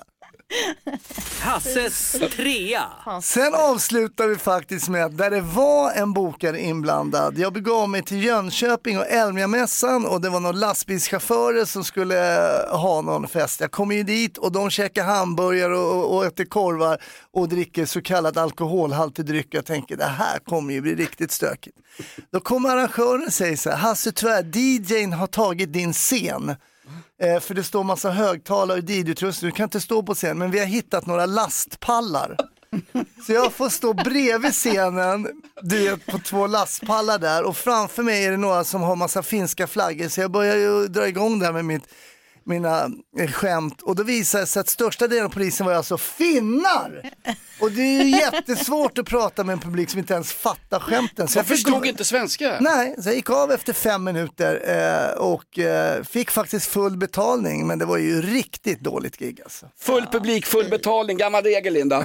[SPEAKER 8] Hasses trea.
[SPEAKER 5] Sen avslutar vi faktiskt med att där det var en bokare inblandad. Jag begav mig till Jönköping och Elmia-mässan, och det var någon lastbilschaufförer som skulle ha någon fest. Jag kom ju dit och de käkar hamburgare och äter korvar och dricker så kallad alkoholhaltig dryck. Jag tänker, det här kommer ju bli riktigt stökigt. Då kommer arrangören och säger så här: Hasse, tyvärr, DJ:n har tagit din scen. För det står massa högtalare och DJ-utrustning. Du kan inte stå på scen, men vi har hittat några lastpallar. Så jag får stå bredvid scenen, du vet, på 2 lastpallar där. Och framför mig är det några som har massa finska flaggor. Så jag börjar ju dra igång där med mina skämt. Och då visade det sig att största delen av polisen var alltså finnar. Och det är ju jättesvårt att prata med en publik som inte ens fattar skämten. Så
[SPEAKER 3] jag förstod inte svenska.
[SPEAKER 5] Nej, så jag gick av efter 5 minuter och fick faktiskt full betalning. Men det var ju riktigt dåligt gig alltså.
[SPEAKER 3] Full publik, full betalning, gammal regel, Linda.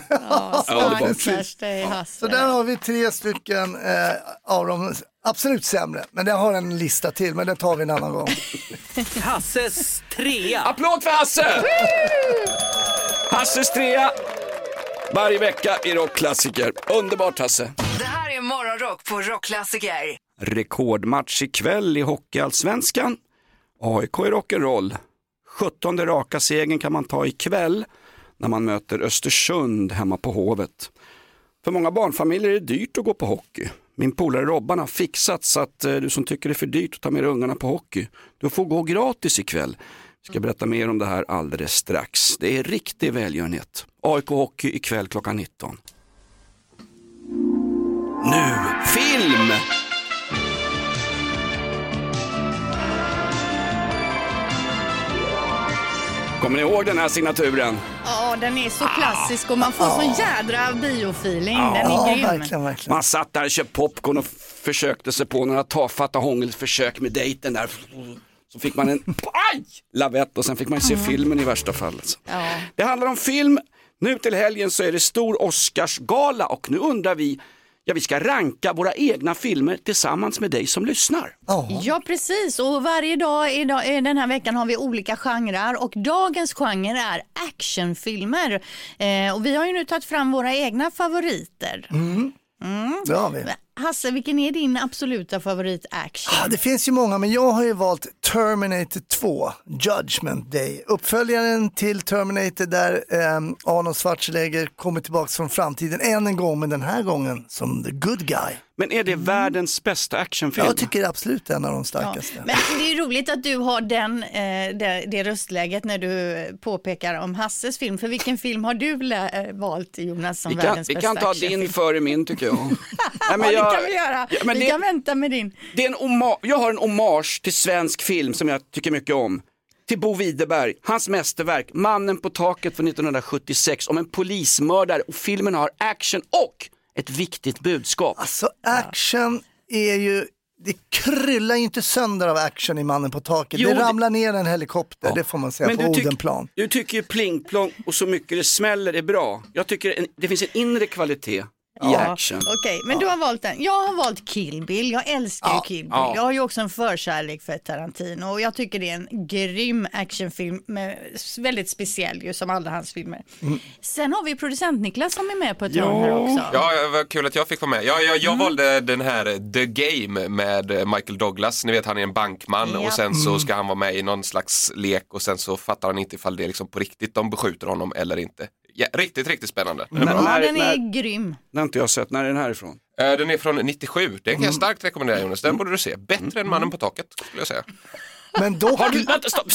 [SPEAKER 5] Så där har vi 3 stycken av dem absolut sämre. Men jag har en lista till, men den tar vi en annan gång.
[SPEAKER 8] Hasses trea.
[SPEAKER 3] Applåd för Hasse! Hasses trea. Varje vecka i Rockklassiker. Underbart, Hasse.
[SPEAKER 2] Det här är Morgonrock på Rockklassiker.
[SPEAKER 3] Rekordmatch ikväll i Hockeyallsvenskan. AIK i rock'n'roll. 17:e raka segern kan man ta ikväll när man möter Östersund hemma på Hovet. För många barnfamiljer är det dyrt att gå på hockey. Min polare Robban har fixat så att du som tycker det är för dyrt att ta med ungarna på hockey, du får gå gratis ikväll. Jag ska berätta mer om det här alldeles strax. Det är riktig välgörenhet. AIK Hockey ikväll klockan 19. Nu, film! Kommer ni ihåg den här signaturen?
[SPEAKER 4] Ja, den är så klassisk och man får sån jädra biofeeling. Den är grym.
[SPEAKER 5] Verkligen.
[SPEAKER 3] Man satt där och köpte popcorn och försökte sig på några tafatta hångelförsök med dejten där. Så fick man en lavett och sen fick man se filmen i värsta fall. Alltså.
[SPEAKER 4] Ja.
[SPEAKER 3] Det handlar om film. Nu till helgen så är det stor Oscarsgala och nu undrar vi, vi ska ranka våra egna filmer tillsammans med dig som lyssnar.
[SPEAKER 4] Ja, precis. Och varje dag den här veckan har vi olika genrer och dagens genre är actionfilmer. Och vi har ju nu tagit fram våra egna favoriter.
[SPEAKER 5] Det har vi.
[SPEAKER 4] Hasse, vilken är din absoluta favorit action?
[SPEAKER 5] Det finns ju många, men jag har ju valt Terminator 2, Judgment Day. Uppföljaren till Terminator där Arnold Schwarzenegger kommer tillbaka från framtiden än en gång, men den här gången som the good guy.
[SPEAKER 3] Men är det världens bästa actionfilm?
[SPEAKER 5] Jag tycker det är absolut en av de starkaste.
[SPEAKER 4] Ja, men det är roligt att du har det röstläget när du påpekar om Hasses film. För vilken film har du valt, Jonas, som världens bästa actionfilm?
[SPEAKER 3] Vi kan ta din före min, tycker jag.
[SPEAKER 4] Nej, men det kan vi göra. Ja, vi kan vänta med din.
[SPEAKER 3] Det är jag har en hommage till svensk film som jag tycker mycket om. Till Bo Widerberg, hans mästerverk Mannen på taket från 1976 om en polismördare, och filmen har action och ett viktigt budskap.
[SPEAKER 5] Alltså action är ju, det kryllar ju inte sönder av action i Mannen på taket. Det ramlar ner en helikopter, det får man säga. Men på Odenplan.
[SPEAKER 3] Du tycker ju plingplong och så mycket det smäller är bra. Jag tycker det finns en inre kvalitet i action.
[SPEAKER 4] Okej, men du har valt den. Jag har valt Kill Bill. Jag älskar Kill Bill. Jag har ju också en förkärlek för Tarantino och jag tycker det är en grym actionfilm med väldigt speciell ju, som alla hans filmer. Sen har vi producent Niklas som är med på ett hörn här också.
[SPEAKER 9] Ja, vad kul att jag fick vara med. Jag valde den här The Game med Michael Douglas. Ni vet, han är en bankman och sen så ska han vara med i någon slags lek och sen så fattar han inte ifall det är liksom på riktigt de beskjuter honom eller inte. Ja, riktigt spännande.
[SPEAKER 4] Den är grym.
[SPEAKER 3] Den har inte jag sett. När är den härifrån?
[SPEAKER 9] Den är från 97. Den kan jag starkt rekommendera, Jonas. Den borde du se. Bättre än Mannen på taket, skulle jag säga.
[SPEAKER 5] Men då...
[SPEAKER 3] Har du... Stopp!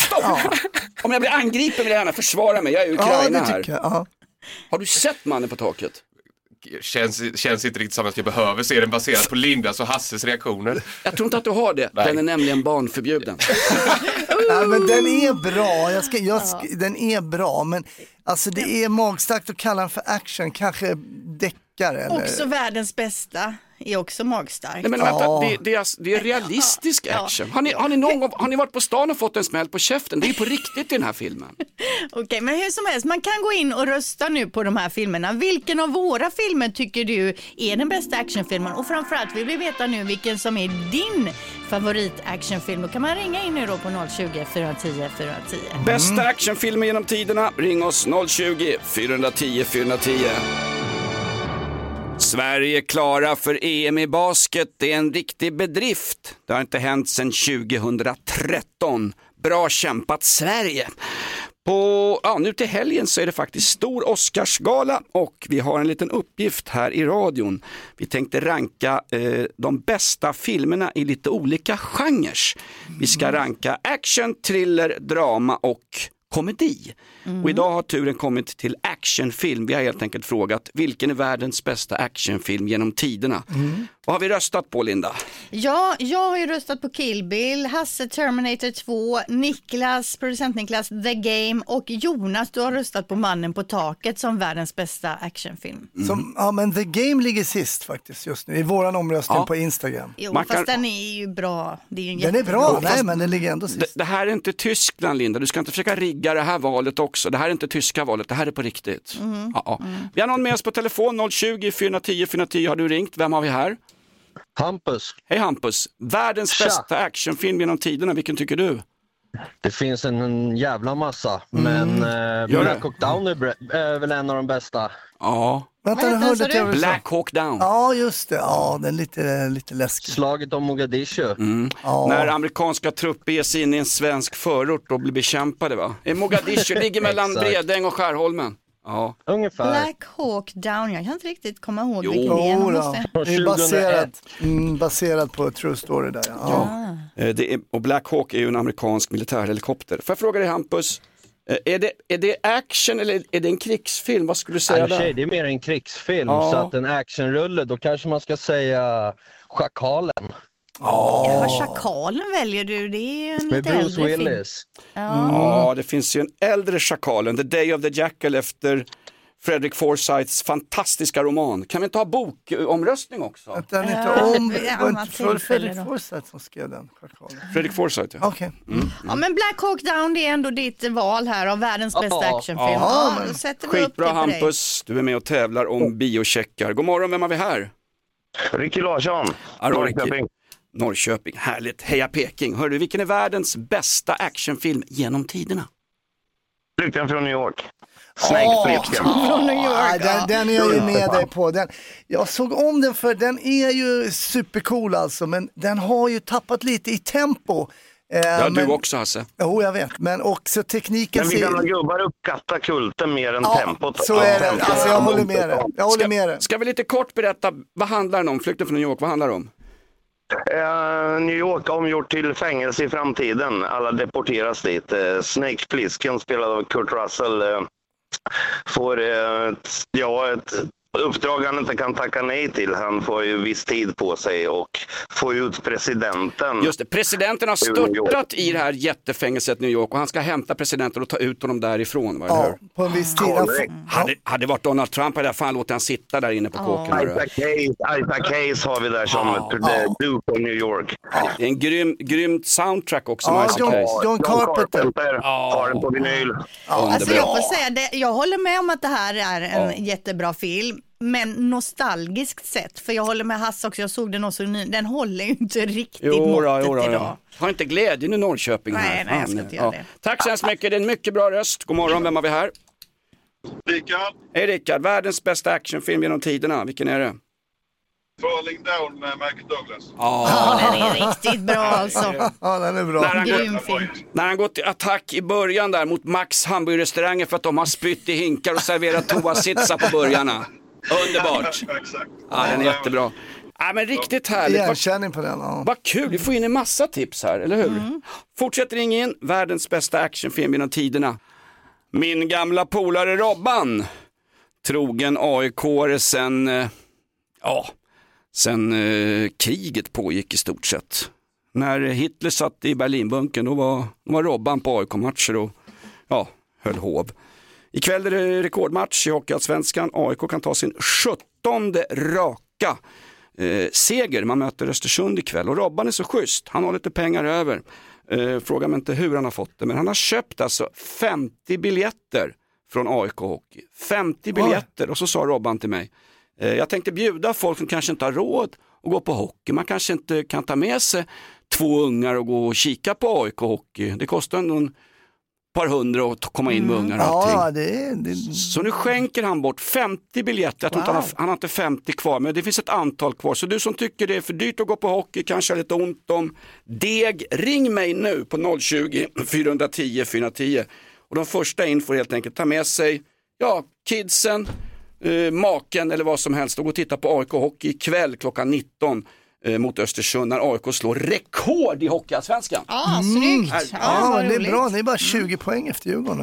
[SPEAKER 3] Om jag blir angripen vill jag gärna försvara mig. Jag är Ukraina här. Har du sett Mannen på taket?
[SPEAKER 9] Känns inte riktigt som att jag behöver se den baserat på Lindas och Hasses reaktioner.
[SPEAKER 3] Jag tror inte att du har det. Nej. Den är nämligen barnförbjuden.
[SPEAKER 5] Ja, men den är bra. Den är bra, men alltså det är magstarkt att kalla den för action. Kanske deckare. Eller...
[SPEAKER 4] Också världens bästa är också magstarkt.
[SPEAKER 3] Nej, men vänta, det är realistisk action. Har ni varit på stan och fått en smäll på käften? Det är på riktigt i den här filmen.
[SPEAKER 4] Okej, men hur som helst, man kan gå in och rösta nu på de här filmerna. Vilken av våra filmer tycker du är den bästa actionfilmen? Och framförallt vill vi veta nu vilken som är din favorit-actionfilm. Då kan man ringa in nu då på 020 410 410.
[SPEAKER 3] Bästa actionfilmer genom tiderna. Ring oss 020 410 410. Sverige klara för EM i basket, det är en riktig bedrift. Det har inte hänt sedan 2013. Bra kämpat Sverige. Nu till helgen så är det faktiskt stor Oscarsgala och vi har en liten uppgift här i radion. Vi tänkte ranka de bästa filmerna i lite olika genrer. Vi ska ranka action, thriller, drama och komedi. Och idag har turen kommit till actionfilm. Vi har helt enkelt frågat vilken är världens bästa actionfilm genom tiderna. Vad har vi röstat på, Linda?
[SPEAKER 4] Ja, jag har ju röstat på Kill Bill, Hasse Terminator 2, Niklas, producent Niklas The Game och Jonas, du har röstat på Mannen på taket som världens bästa actionfilm.
[SPEAKER 5] Men The Game ligger sist faktiskt just nu i våran omröstning på Instagram.
[SPEAKER 4] Jo, fast den är ju bra.
[SPEAKER 5] Den är bra, men den ligger ändå sist.
[SPEAKER 3] Det här är inte Tyskland, Linda. Du ska inte försöka rigga det här valet också. Det här är inte tyska valet, det här är på riktigt. Vi har någon med oss på telefon, 020 410 410. Har du ringt? Vem har vi här?
[SPEAKER 10] Hampus.
[SPEAKER 3] Hej Hampus. Världens bästa actionfilm genom tiderna, vilken tycker du?
[SPEAKER 10] Det finns en jävla massa, men Black Hawk Down är väl en av de bästa.
[SPEAKER 3] Ja. Black Hawk Down.
[SPEAKER 5] Ja, just det. Ja, den är lite läskig.
[SPEAKER 10] Slaget om Mogadishu.
[SPEAKER 3] När amerikanska trupper ger sig in i en svensk förort och blir bekämpade, va? Mogadishu ligger mellan Bredäng och Skärholmen. Ja.
[SPEAKER 10] Ungefär.
[SPEAKER 4] Black Hawk Down, jag kan inte riktigt komma ihåg vilken det är.
[SPEAKER 5] Det är baserat på True Story där.
[SPEAKER 3] Och Black Hawk är ju en amerikansk militärhelikopter. Får jag fråga dig, Hampus, är det action eller är det en krigsfilm? Vad skulle du säga där?
[SPEAKER 10] Det är mer en krigsfilm, så att en actionrulle, då kanske man ska säga Schakalen.
[SPEAKER 4] Ja, Schakalen väljer du, det är en lite äldre film.
[SPEAKER 3] Ja, det finns ju en äldre Schakalen, The Day of the Jackal efter Frederick Forsyths fantastiska roman. Kan vi inte ha bokomröstning också?
[SPEAKER 5] Att den inte var Fredrik Forsyth som skrev den.
[SPEAKER 3] Fredrik Forsyth, ja.
[SPEAKER 5] Okay.
[SPEAKER 4] Ja, men Black Hawk Down, det är ändå ditt val här av världens bästa actionfilm.
[SPEAKER 3] Skitbra Hampus, du är med och tävlar om biocheckar. God morgon, vem har vi här?
[SPEAKER 11] Ricky Larsson, Norrköping.
[SPEAKER 3] Norrköping, härligt. Heja Peking. Hörru, vilken är världens bästa actionfilm genom tiderna?
[SPEAKER 11] Flykten från New York. Snake-flickan.
[SPEAKER 4] Från New York.
[SPEAKER 5] Den är jag ju med dig på. Jag såg om den för den är ju supercool alltså, men den har ju tappat lite i tempo.
[SPEAKER 3] Du också Hasse.
[SPEAKER 5] Jo, jag vet. Men också tekniken...
[SPEAKER 11] Men vi gamla gubbar uppskattar kulten mer än tempot.
[SPEAKER 5] Så är det. Alltså, jag håller med dig.
[SPEAKER 3] Ska vi lite kort berätta, vad handlar den om? Flykten från New York, vad handlar det om?
[SPEAKER 11] New York omgjort till fängelse i framtiden. Alla deporteras dit. Snake Plissken spelad av Kurt Russell får ett uppdrag han inte kan tacka nej till. Han får ju viss tid på sig och få ut presidenten.
[SPEAKER 3] Just det, presidenten har störtat i det här jättefängelset New York och han ska hämta presidenten och ta ut honom därifrån.
[SPEAKER 5] Ja, på en viss tid.
[SPEAKER 3] Hade varit Donald Trump hade fan låtit han sitta där inne på kåken.
[SPEAKER 11] Isaac Hayes har vi där som Duke of New York.
[SPEAKER 3] Det är en grym soundtrack också med Isaac Hayes.
[SPEAKER 5] John Carpenter
[SPEAKER 11] har den på vinyl.
[SPEAKER 4] Alltså jag får säga, jag håller med om att det här är en jättebra film. Men nostalgiskt sett, för jag håller med Hasse också, jag såg den också ny, den håller ju inte riktigt måttet idag.
[SPEAKER 3] Har inte glädjen i Norrköping här?
[SPEAKER 4] Nej, jag ska inte göra det.
[SPEAKER 3] Tack så hemskt mycket, det är en mycket bra röst. God morgon, vem har vi här?
[SPEAKER 12] Rickard.
[SPEAKER 3] Hej Rickard, världens bästa actionfilm genom tiderna, vilken är det?
[SPEAKER 12] Falling Down med Michael Douglas.
[SPEAKER 4] Ja, den är riktigt bra alltså.
[SPEAKER 5] Ja, den är bra.
[SPEAKER 3] När han gått till attack i början där mot Max hamburgerrestauranger för att de har spytt i hinkar och serverat toasitsar på burgarna. Underbart. Ja, den är jättebra. Ja, men riktigt härligt.
[SPEAKER 5] Igenkänning på den. Ja.
[SPEAKER 3] Vad kul, vi får in en massa tips här, eller hur? Fortsätt ringa in, världens bästa actionfilm genom tiderna. Min gamla polare Robban, trogen AIK-are sen kriget pågick i stort sett. När Hitler satt i Berlinbunkern då var Robban på AIK-matcher och höll hov. Ikväll är det rekordmatch i Hockeyallsvenskan. AIK kan ta sin 17:e raka seger. Man möter Östersund ikväll och Robban är så schysst. Han har lite pengar över. Frågar mig inte hur han har fått det, men han har köpt alltså 50 biljetter från AIK Hockey. 50 biljetter och så sa Robban till mig. Jag tänkte bjuda folk som kanske inte har råd att gå på hockey. Man kanske inte kan ta med sig 2 ungar och gå och kika på AIK Hockey. Det kostar ändå par hundra att komma in med ungar och allting. Så nu skänker han bort 50 biljetter. Jag tror inte han har inte 50 kvar, men det finns ett antal kvar. Så du som tycker det är för dyrt att gå på hockey, kanske har lite ont om deg, ring mig nu på 020-410-410. Och de första in får helt enkelt ta med sig kidsen, maken eller vad som helst och gå och titta på AIK Hockey ikväll klockan 19 mot Östersund när AIK slår rekord i Hockeyallsvenskan.
[SPEAKER 4] Snyggt.
[SPEAKER 5] Ja, det är bra. Det är bara 20 poäng efter Djurgården.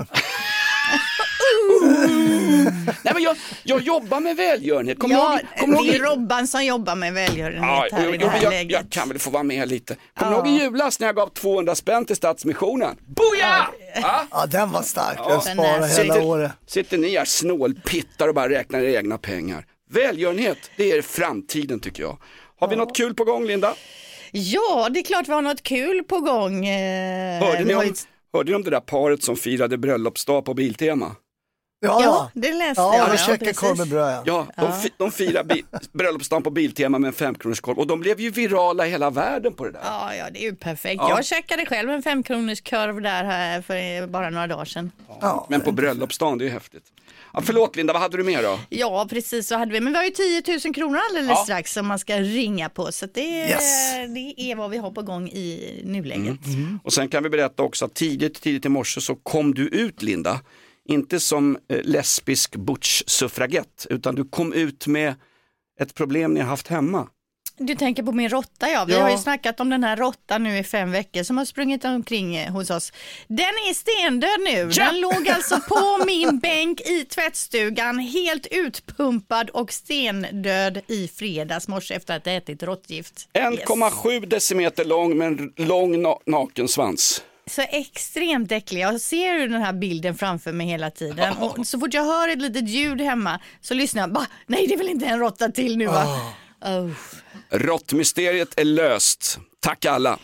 [SPEAKER 3] Nej, men jag jobbar med välgörenhet.
[SPEAKER 4] Det är Robban som jobbar med välgörenhet här i det här läget.
[SPEAKER 3] Jag kan väl få vara med lite. Kommer du ihåg i julas när jag gav 200 spänn till Stadsmissionen? Boja!
[SPEAKER 5] Ja, den var stark. Jag sparar hela året.
[SPEAKER 3] Sitter ni här snålpittar och bara räknar egna pengar. Välgörenhet, det är framtiden tycker jag. Har vi något kul på gång, Linda?
[SPEAKER 4] Ja, det är klart vi har något kul på gång.
[SPEAKER 3] Hörde ni om det där paret som firade bröllopsdag på Biltema?
[SPEAKER 4] Ja, det läste jag.
[SPEAKER 5] Ja, vi käkade korv med bröd.
[SPEAKER 3] De firar bröllopsdagen på Biltema med en 5-kronorskorv och de blev ju virala i hela världen på det där.
[SPEAKER 4] Ja, det är ju perfekt. Jag käkade själv en 5-kronorskorv där här för bara några dagar sedan.
[SPEAKER 3] Men på bröllopsdagen, det är ju häftigt. Förlåt Linda, vad hade du mer då?
[SPEAKER 4] Ja, precis så hade vi. Men vi har ju 10 000 kronor alldeles strax som man ska ringa på. Så det är vad vi har på gång i nuläget.
[SPEAKER 3] Och sen kan vi berätta också att tidigt i morse så kom du ut, Linda. Inte som lesbisk butch-suffragett, utan du kom ut med ett problem ni har haft hemma.
[SPEAKER 4] Du tänker på min råtta, ja. Vi har ju snackat om den här råttan nu i 5 veckor som har sprungit omkring hos oss. Den är stendöd nu. Den låg alltså på min bänk i tvättstugan, helt utpumpad och stendöd i fredags morse efter att ha ätit råttgift.
[SPEAKER 3] 1,7 decimeter lång med en lång naken svans.
[SPEAKER 4] Så extremt äcklig. Jag ser ju den här bilden framför mig hela tiden. Och så fort jag hör ett litet ljud hemma så lyssnar jag. Nej, det är väl inte en råtta till nu, va?
[SPEAKER 3] Råttmysteriet är löst. Tack alla.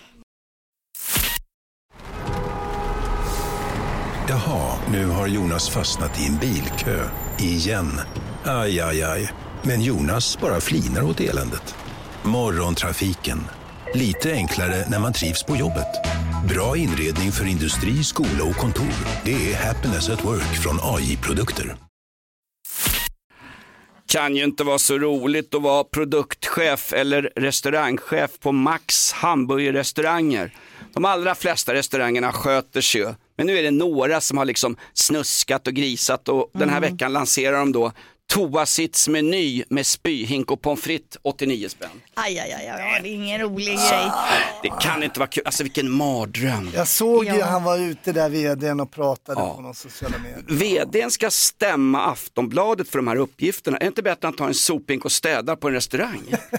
[SPEAKER 1] Jaha, nu har Jonas fastnat i en bilkö. Igen. Aj, aj, aj. Men Jonas bara flinar åt eländet. Morgontrafiken. Lite enklare när man trivs på jobbet. Bra inredning för industri, skola och kontor. Det är Happiness at Work från AI-produkter.
[SPEAKER 3] Kan ju inte vara så roligt att vara produktchef eller restaurangchef på Max hamburgerrestauranger. De allra flesta restaurangerna sköter sig. Men nu är det några som har liksom snuskat och grisat och den här veckan lanserar de då toasitsmeny med spyhink och pommes frites 89 spänn.
[SPEAKER 4] Aj, det är ingen rolig grej.
[SPEAKER 3] Det kan inte vara kul. Alltså vilken mardröm.
[SPEAKER 5] Jag såg ju han var ute där vdn och pratade på någon sociala medier.
[SPEAKER 3] Vdn ska stämma Aftonbladet för de här uppgifterna. Är det inte bättre att han tar en sopink och städar på en restaurang?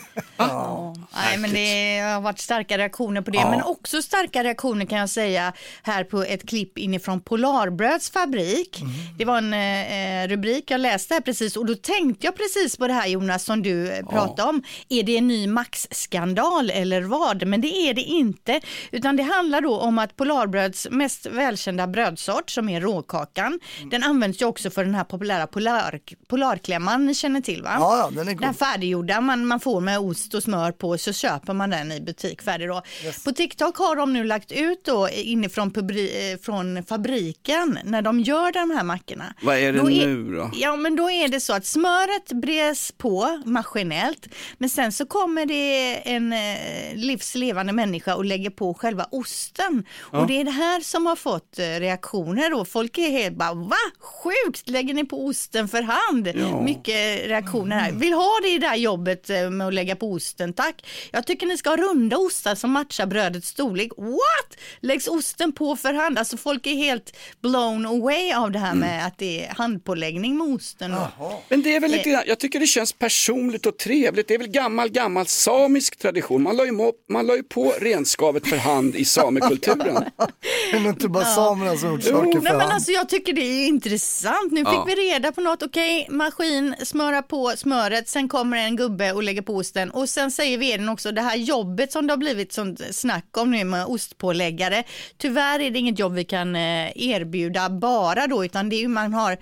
[SPEAKER 4] Nej, men det har varit starka reaktioner på det. Men också starka reaktioner kan jag säga här på ett klipp inifrån Polarbröds fabrik. Det var en rubrik jag läste här precis. Och då tänkte jag precis på det här, Jonas, som du pratade om. Är det en ny Max-skandal eller vad? Men det är det inte. Utan det handlar då om att Polarbröds mest välkända brödsort, som är råkakan, den används ju också för den här populära polarklämman ni känner till, va?
[SPEAKER 5] Ja, den är god.
[SPEAKER 4] Den färdiggjorda man får med ost och smör på, så köper man den i butik färdig då. Yes. På TikTok har de nu lagt ut då inifrån från fabriken när de gör de här mackorna.
[SPEAKER 3] Vad är det nu då?
[SPEAKER 4] Ja, men då är det så att smöret bres på maskinellt, men sen så kommer det en livslevande människa och lägger på själva osten. Ja. Och det är det här som har fått reaktioner då. Folk är helt bara, va? Sjukt, lägger ni på osten för hand? Ja. Mycket reaktioner här. Vill ha det i det här jobbet med att lägga på osten, tack. Jag tycker ni ska ha runda ostar som matchar brödets storlek. What? Läggs osten på för hand? Alltså folk är helt blown away av det här med att det är handpåläggning med osten.
[SPEAKER 3] Men det är väl lite, jag tycker det känns personligt och trevligt. Det är väl gammal samisk tradition. Man la ju på renskavet för hand i samekulturen.
[SPEAKER 5] Det är inte bara samerna som gjort saker för hand.
[SPEAKER 4] Men alltså jag tycker det är intressant. Nu fick vi reda på något. Okej, maskin smöra på smöret. Sen kommer en gubbe och lägger på osten. Och sen säger vdn också, det här jobbet som det har blivit sånt snack om nu med ostpåläggare. Tyvärr är det inget jobb vi kan erbjuda bara då, utan det är ju man har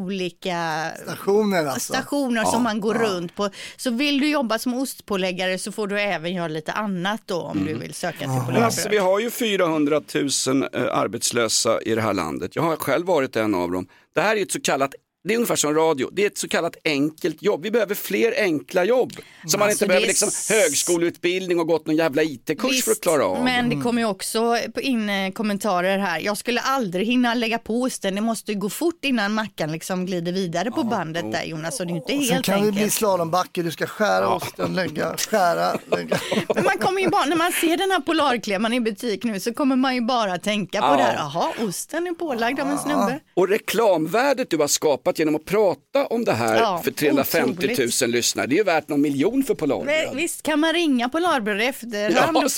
[SPEAKER 4] olika stationer som man går runt på. Så vill du jobba som ostpåläggare så får du även göra lite annat då om du vill söka till Polarbröd.
[SPEAKER 3] Alltså, vi har ju 400 000 arbetslösa i det här landet. Jag har själv varit en av dem. Det här är ett så kallat, det är ungefär som radio. Det är ett så kallat enkelt jobb. Vi behöver fler enkla jobb. Så man inte behöver liksom högskoleutbildning och gått någon jävla IT-kurs för att klara av.
[SPEAKER 4] Men det kommer ju också in kommentarer här. Jag skulle aldrig hinna lägga på osten. Det måste gå fort innan mackan liksom glider vidare på bandet där, Jonas. Så det är inte helt enkelt.
[SPEAKER 5] Sen kan det bli slalombacke. Du ska skära osten, lägga.
[SPEAKER 4] Men man kommer ju bara, när man ser den här polarklämman i butik nu så kommer man ju bara tänka på det här. Jaha, osten är pålagd av en snubbe.
[SPEAKER 3] Och reklamvärdet du har skapat genom att prata om det här för 350 000 lyssnare. Det är ju värt någon miljon för Polarbröd.
[SPEAKER 4] Visst kan man ringa Polarbröd efter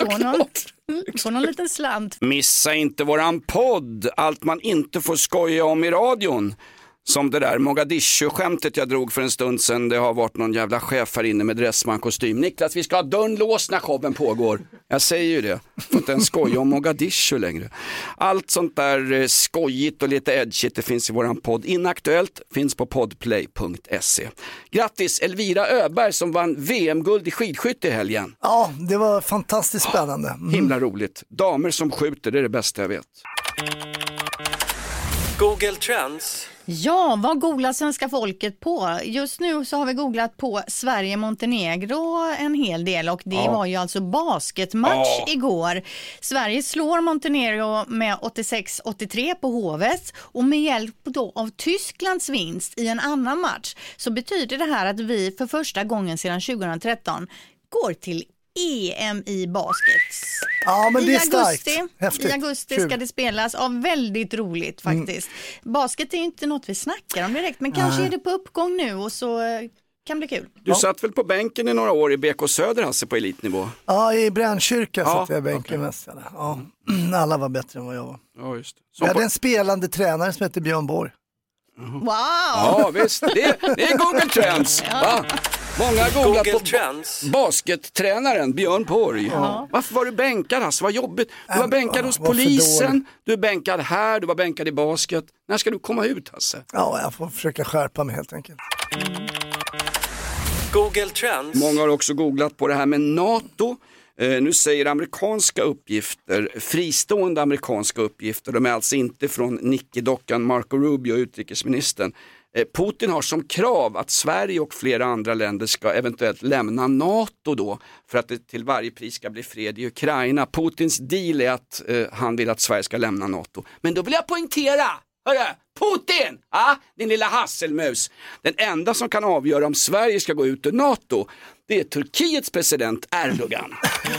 [SPEAKER 4] få någon liten slant.
[SPEAKER 3] Missa inte våran podd. Allt man inte får skoja om i radion. Som det där Mogadishu-skämtet jag drog för en stund sedan. Det har varit någon jävla chef här inne med dressman-kostym. Niklas, vi ska ha dörren låst när showen pågår. Jag säger ju det. Får inte ens skoja om Mogadishu längre. Allt sånt där skojigt och lite edgigt, det finns i våran podd. Inaktuellt finns på podplay.se. Grattis Elvira Öberg som vann VM-guld i skidskytte i helgen.
[SPEAKER 5] Ja, det var fantastiskt spännande.
[SPEAKER 3] Himla roligt. Damer som skjuter, det är det bästa jag vet.
[SPEAKER 8] Google Trends.
[SPEAKER 4] Ja, vad googlar svenska folket på? Just nu så har vi googlat på Sverige-Montenegro en hel del och det var ju alltså basketmatch igår. Sverige slår Montenegro med 86-83 på Hovet och med hjälp då av Tysklands vinst i en annan match så betyder det här att vi för första gången sedan 2013 går till EM i basket.
[SPEAKER 5] Ja, men det är starkt.
[SPEAKER 4] I augusti ska det spelas. Väldigt roligt faktiskt. Basket är ju inte något vi snackar om direkt, men kanske är det på uppgång nu och så kan bli kul.
[SPEAKER 3] Du satt väl på bänken i några år i BK Söder, Hasse, på elitnivå?
[SPEAKER 5] Ja, i Brännkyrka satt jag i bänken mest. Ja. Alla var bättre än vad jag var.
[SPEAKER 3] Ja, just det.
[SPEAKER 5] Jag hade en spelande tränare som heter Björn Borg.
[SPEAKER 4] Wow!
[SPEAKER 3] Ja, visst. Det är Google Trends. Va? Många har googlat på baskettränaren Björn Borg. Ja. Varför var du bänkad, Hasse? Vad jobbigt. Du var bänkad hos polisen, du är bänkad här, du var bänkad i basket. När ska du komma ut, Hasse?
[SPEAKER 5] Ja, jag får försöka skärpa mig helt enkelt.
[SPEAKER 8] Google Trends.
[SPEAKER 3] Många har också googlat på det här med NATO. Nu säger amerikanska uppgifter, fristående amerikanska uppgifter, de är alltså inte från Nicki-dockan Marco Rubio, utrikesministern. Putin har som krav att Sverige och flera andra länder ska eventuellt lämna NATO då, för att det till varje pris ska bli fred i Ukraina. Putins deal är att han vill att Sverige ska lämna NATO. Men då vill jag poängtera, hörru, Putin, din lilla hasselmus. Den enda som kan avgöra om Sverige ska gå ut ur NATO, det är Turkiets president Erdogan.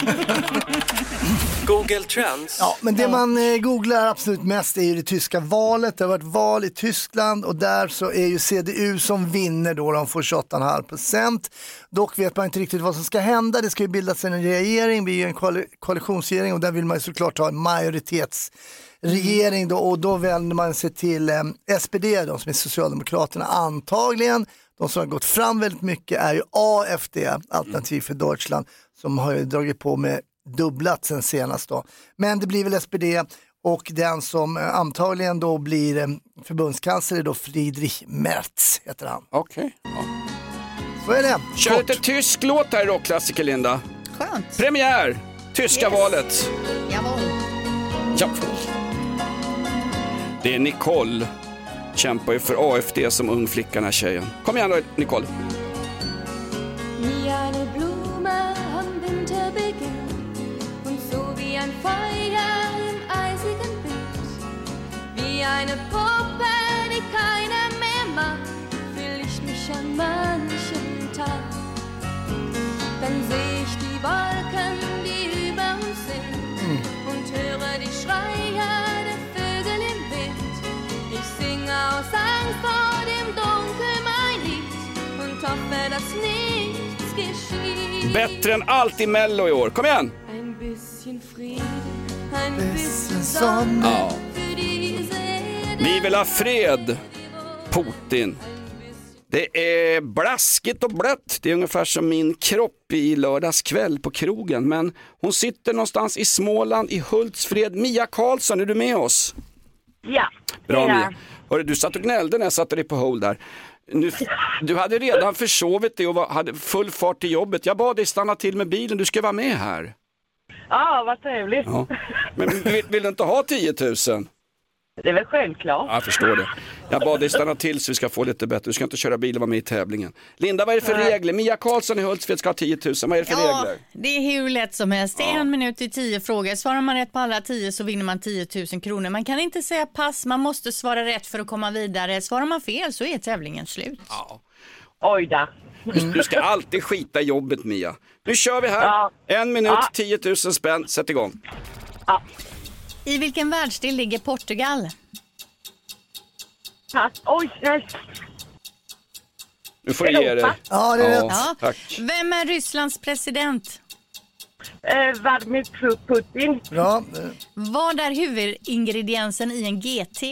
[SPEAKER 8] Google Trends.
[SPEAKER 5] Ja, men det man googlar absolut mest är ju det tyska valet. Det har varit val i Tyskland och där så är ju CDU som vinner då. De får 28,5%. Dock vet man inte riktigt vad som ska hända. Det ska ju bildas en regering, blir ju en koalitionsregering och där vill man ju såklart ha en majoritetsregering då, och då vänder man sig till SPD, de som är Socialdemokraterna antagligen. De som har gått fram väldigt mycket är ju AFD, Alternativ för Deutschland, som har ju dragit på med dubblat sen senast då. Men det blir väl SPD och den som antagligen då blir förbundskansler då Friedrich Merz heter han.
[SPEAKER 3] Okej. Ja.
[SPEAKER 5] Så är det.
[SPEAKER 3] Kör lite tysk låt här i rockklassiker, Linda.
[SPEAKER 4] Skönt.
[SPEAKER 3] Premiär, tyska valet.
[SPEAKER 4] Jawohl.
[SPEAKER 3] Ja. Det är Nicole. Kämpar ju för AFD som ung flicka, den här tjejen. Kom igen då, Nicole.
[SPEAKER 13] Wie eine Blume am Winter beginnt und so wie ein Feuer im eisigen Wind, wie eine Puppe, die keiner mehr mag, fühl ich mich an manchen Tag. Dann seh ich die Wolken, die über uns sind und höre die Schreie der Vögel im Wind. Ich singe aus Angst vor dem Dunkel mein Lied und hoffe, dass nichts geschieht.
[SPEAKER 3] Bättre än allt i Mello i år. Kom igen!
[SPEAKER 13] Ein bisschen Frieden, ein bisschen Sonne für diese Erde.
[SPEAKER 3] Vi vill ha fred, Putin. Det är blaskigt och blött. Det är ungefär som min kropp i lördagskväll på krogen. Men hon sitter någonstans i Småland, i Hultsfred. Mia Karlsson, är du med oss?
[SPEAKER 14] Ja.
[SPEAKER 3] Bra, Mia. Hörru, du satt och gnällde när jag satte dig på hold där. Du hade redan försovit dig och hade full fart till jobbet. Jag bad dig stanna till med bilen, du ska vara med här.
[SPEAKER 14] Ja, vad trevligt.
[SPEAKER 3] Ja. Men vill du inte ha 10 000?
[SPEAKER 14] Det är väl självklart.
[SPEAKER 3] Ja, jag förstår det. Jag bad dig stanna till så vi ska få lite bättre. Du ska inte köra bil och vara med i tävlingen. Linda, vad är det för regler? Mia Karlsson i Hultsfred ska ha 10 000. Vad är det för regler?
[SPEAKER 4] Det är hur lätt som helst. Det är 1 minut till 10 frågor. Svarar man rätt på alla 10 så vinner man 10 000 kronor. Man kan inte säga pass. Man måste svara rätt för att komma vidare. Svarar man fel så är tävlingen slut.
[SPEAKER 3] Ja.
[SPEAKER 14] Oj då.
[SPEAKER 3] Du ska alltid skita i jobbet, Mia. Nu kör vi här.
[SPEAKER 14] Ja.
[SPEAKER 3] 1 minut, 10 000 spänn. Sätt igång.
[SPEAKER 14] Ja.
[SPEAKER 4] I vilken världsdel ligger Portugal?
[SPEAKER 14] Pass. Oj, nej.
[SPEAKER 3] Nu får du ge dig.
[SPEAKER 5] Ja, det är rätt.
[SPEAKER 4] Ja.
[SPEAKER 3] Tack.
[SPEAKER 4] Vem är Rysslands president?
[SPEAKER 14] Vladimir Putin.
[SPEAKER 5] Bra.
[SPEAKER 4] Vad är huvudingrediensen i en GT?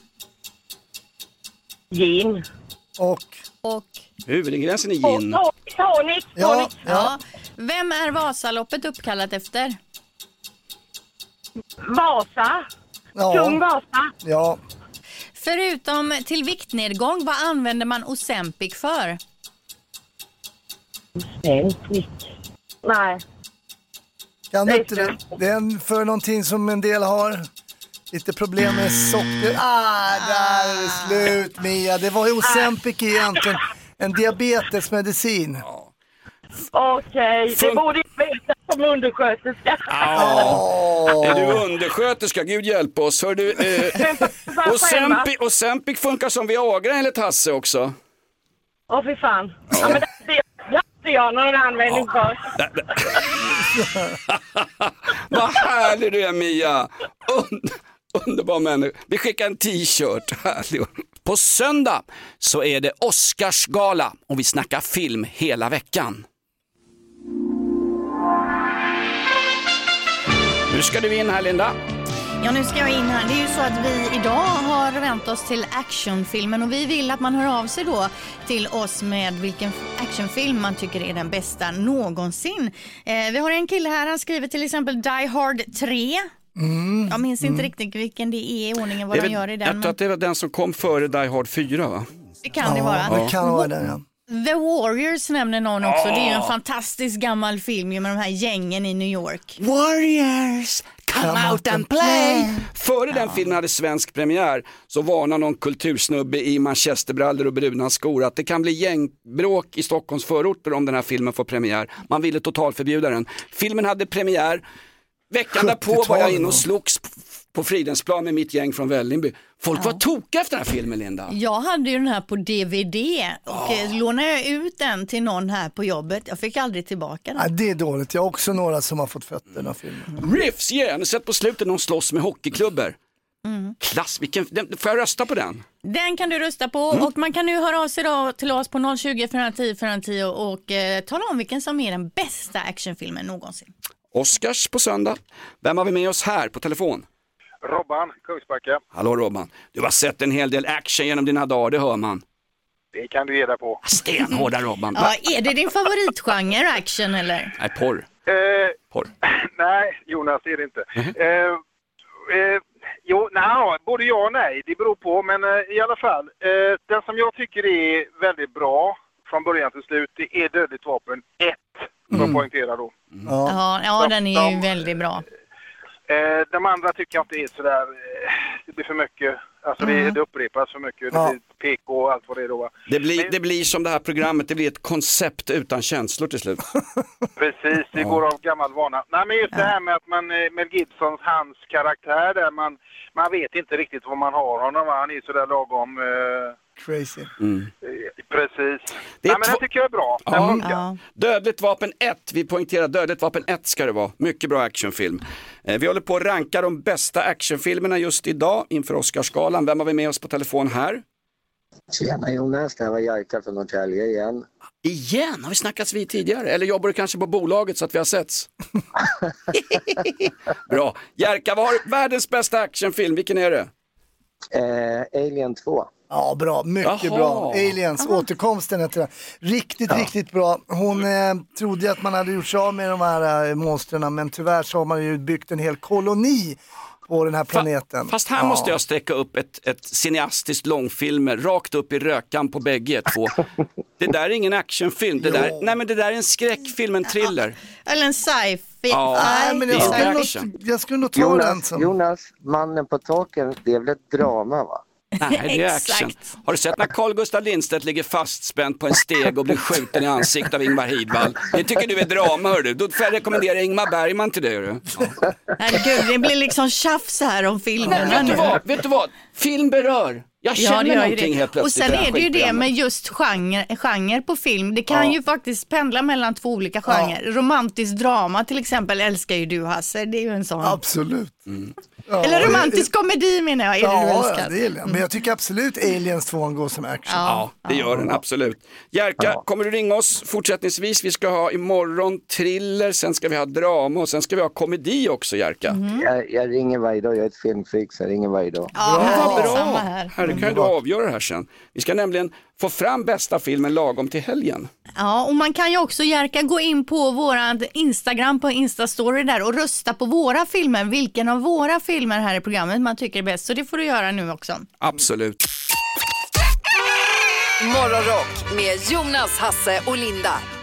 [SPEAKER 14] Gin.
[SPEAKER 4] Och
[SPEAKER 3] huvudingrediensen är gin.
[SPEAKER 14] Tonic.
[SPEAKER 4] ja. Vem är Vasaloppet uppkallat efter?
[SPEAKER 14] Vasa.
[SPEAKER 5] Ja.
[SPEAKER 14] Kung Vasa.
[SPEAKER 5] Ja.
[SPEAKER 4] Förutom till viktnedgång, vad använder man Ozempic för?
[SPEAKER 14] Ozempic? Nej.
[SPEAKER 5] Kan du inte det? Det är för någonting som en del har lite problem med socker. Där är det slut, Mia. Det var ju Ozempic egentligen. En diabetesmedicin.
[SPEAKER 14] Okej, det borde jag veta som undersköterska.
[SPEAKER 3] Är du undersköterska? Gud hjälp oss. Hör du, Ozempic funkar som Viagra enligt Hasse också.
[SPEAKER 14] Åh, fy fan. Ja, men det inte jag någon användning för.
[SPEAKER 3] Vad härlig du är, Mia. Underbar människa. Vi skickar en t-shirt. Härlig. På söndag så är det Oscarsgala och vi snackar film hela veckan. Nu ska du in här, Linda.
[SPEAKER 4] Ja, nu ska jag in här. Det är ju så att vi idag har vänt oss till actionfilmen och vi vill att man hör av sig då till oss med vilken actionfilm man tycker är den bästa någonsin. Vi har en kille här, han skriver till exempel Die Hard 3. Jag minns inte riktigt vilken det är i ordningen, vad de gör i den.
[SPEAKER 3] Jag tror att det var den som kom före Die Hard 4, va?
[SPEAKER 4] Det kan det vara.
[SPEAKER 5] Det kan vara den, ja.
[SPEAKER 4] The Warriors nämner någon också. Det är ju en fantastisk gammal film med de här gängen i New York.
[SPEAKER 3] Warriors, come out and play. Före den filmen hade svensk premiär så varnar någon kultursnubbe i manchesterbrallor och bruna skor att det kan bli gängbråk i Stockholms förorter om den här filmen får premiär. Man ville totalförbjuda den. Filmen hade premiär. Veckan därpå var jag in och slogs på Fridhemsplan med mitt gäng från Vällingby. Folk var tokiga efter den här filmen, Linda.
[SPEAKER 4] Jag hade ju den här på DVD och lånade jag ut den till någon här på jobbet. Jag fick aldrig tillbaka den.
[SPEAKER 5] Ja, det är dåligt. Jag har också några som har fått fötterna av filmen.
[SPEAKER 3] Riffs, yeah. Har ni sett på slutet någon slåss med hockeyklubbor? Klass, får jag rösta på den?
[SPEAKER 4] Den kan du rösta på och man kan nu höra av sig då till oss på 020 410 och tala om vilken som är den bästa actionfilmen någonsin.
[SPEAKER 3] Oscars på söndag. Vem har vi med oss här på telefon?
[SPEAKER 15] Robban, Kungsbacka.
[SPEAKER 3] Hallå Robban. Du har sett en hel del action genom dina dagar, det hör man.
[SPEAKER 15] Det kan du ge dig på.
[SPEAKER 3] Stenhårda Robban.
[SPEAKER 4] Ja, är det din favoritgenre action eller?
[SPEAKER 3] Nej, porr. Porr.
[SPEAKER 15] Nej, Jonas, det är det inte. Både ja och nej, det beror på. Men i alla fall, den som jag tycker är väldigt bra från början till slut, det är Dödligt vapen 1. Som poängterar då.
[SPEAKER 4] Ja, den är ju väldigt bra.
[SPEAKER 15] De andra tycker jag inte är sådär, det blir för mycket, alltså det upprepas för mycket, det blir PK och allt vad det är då.
[SPEAKER 3] Det blir som det här programmet, det blir ett koncept utan känslor till slut.
[SPEAKER 15] Precis, det går av gammal vana. Nej, men just det här med att Mel Gibsons, hans karaktär där, man vet inte riktigt vad man har honom, han är sådär lagom...
[SPEAKER 5] Crazy.
[SPEAKER 15] Precis. Men jag tycker jag är bra.
[SPEAKER 3] Dödligt vapen 1, vi poängterar Dödligt vapen 1 ska det vara. Mycket bra actionfilm. Vi håller på att ranka de bästa actionfilmerna just idag inför Oscarsgalan. Vem har vi med oss på telefon här?
[SPEAKER 16] Tjena Jonas, det här var Jerka från Norrtälje igen.
[SPEAKER 3] Igen? Har vi snackats vid tidigare? Eller jobbar du kanske på bolaget så att vi har setts? Bra. Jerka, vad har världens bästa actionfilm? Vilken är det?
[SPEAKER 16] Alien 2.
[SPEAKER 5] Ja, bra. Mycket bra. Aliens, återkomsten heter det. Riktigt bra. Hon trodde att man hade gjort sig av med de här monsterna, men tyvärr så har man ju byggt en hel koloni på den här planeten.
[SPEAKER 3] Fast här måste jag sträcka upp ett cineastiskt långfilmer rakt upp i rökan på bägge två. Det där är ingen actionfilm. Det där är en skräckfilm, en thriller.
[SPEAKER 4] Eller en sci-fi.
[SPEAKER 5] Nej, men jag skulle nog ta den som...
[SPEAKER 16] Jonas, mannen på taket, det är väl ett drama, va?
[SPEAKER 3] Nej, det är action. Har du sett när Carl Gustaf Lindstedt ligger fastspänd på en steg och blir skjuten i ansiktet av Ingmar Hidvall? Det tycker du är drama, hör du. Då får jag rekommendera Ingmar Bergman till dig, hör du.
[SPEAKER 4] Herregud, det blir liksom tjafs här om filmen.
[SPEAKER 3] Vet du vad? Film berör. Jag känner någonting helt plötsligt.
[SPEAKER 4] Och sen är det ju det med just genre på film. Det kan ju faktiskt pendla mellan två olika genrer. Romantisk drama till exempel älskar ju du, Hasse. Det är ju en sån.
[SPEAKER 5] Absolut.
[SPEAKER 4] Eller romantisk komedi menar jag. Är det du älskar?
[SPEAKER 5] Det är det. Men jag tycker absolut Aliens 2 går som action.
[SPEAKER 3] Ja, det gör den absolut. Jerka, kommer du ringa oss fortsättningsvis? Vi ska ha imorgon thriller, sen ska vi ha drama och sen ska vi ha komedi också, Jerka.
[SPEAKER 16] Jag ringer varje dag, jag är ett filmfreak så jag ringer varje dag.
[SPEAKER 3] Bra. Här kan du avgöra det här sen. Vi ska nämligen få fram bästa filmen lagom till helgen.
[SPEAKER 4] Ja, och man kan ju också, Jerka, gå in på våran Instagram, på Instastory där och rösta på våra filmer. Vilken av våra filmer här i programmet man tycker är bäst. Så det får du göra nu också.
[SPEAKER 3] Absolut.
[SPEAKER 2] Morgonrock med Jonas, Hasse och Linda.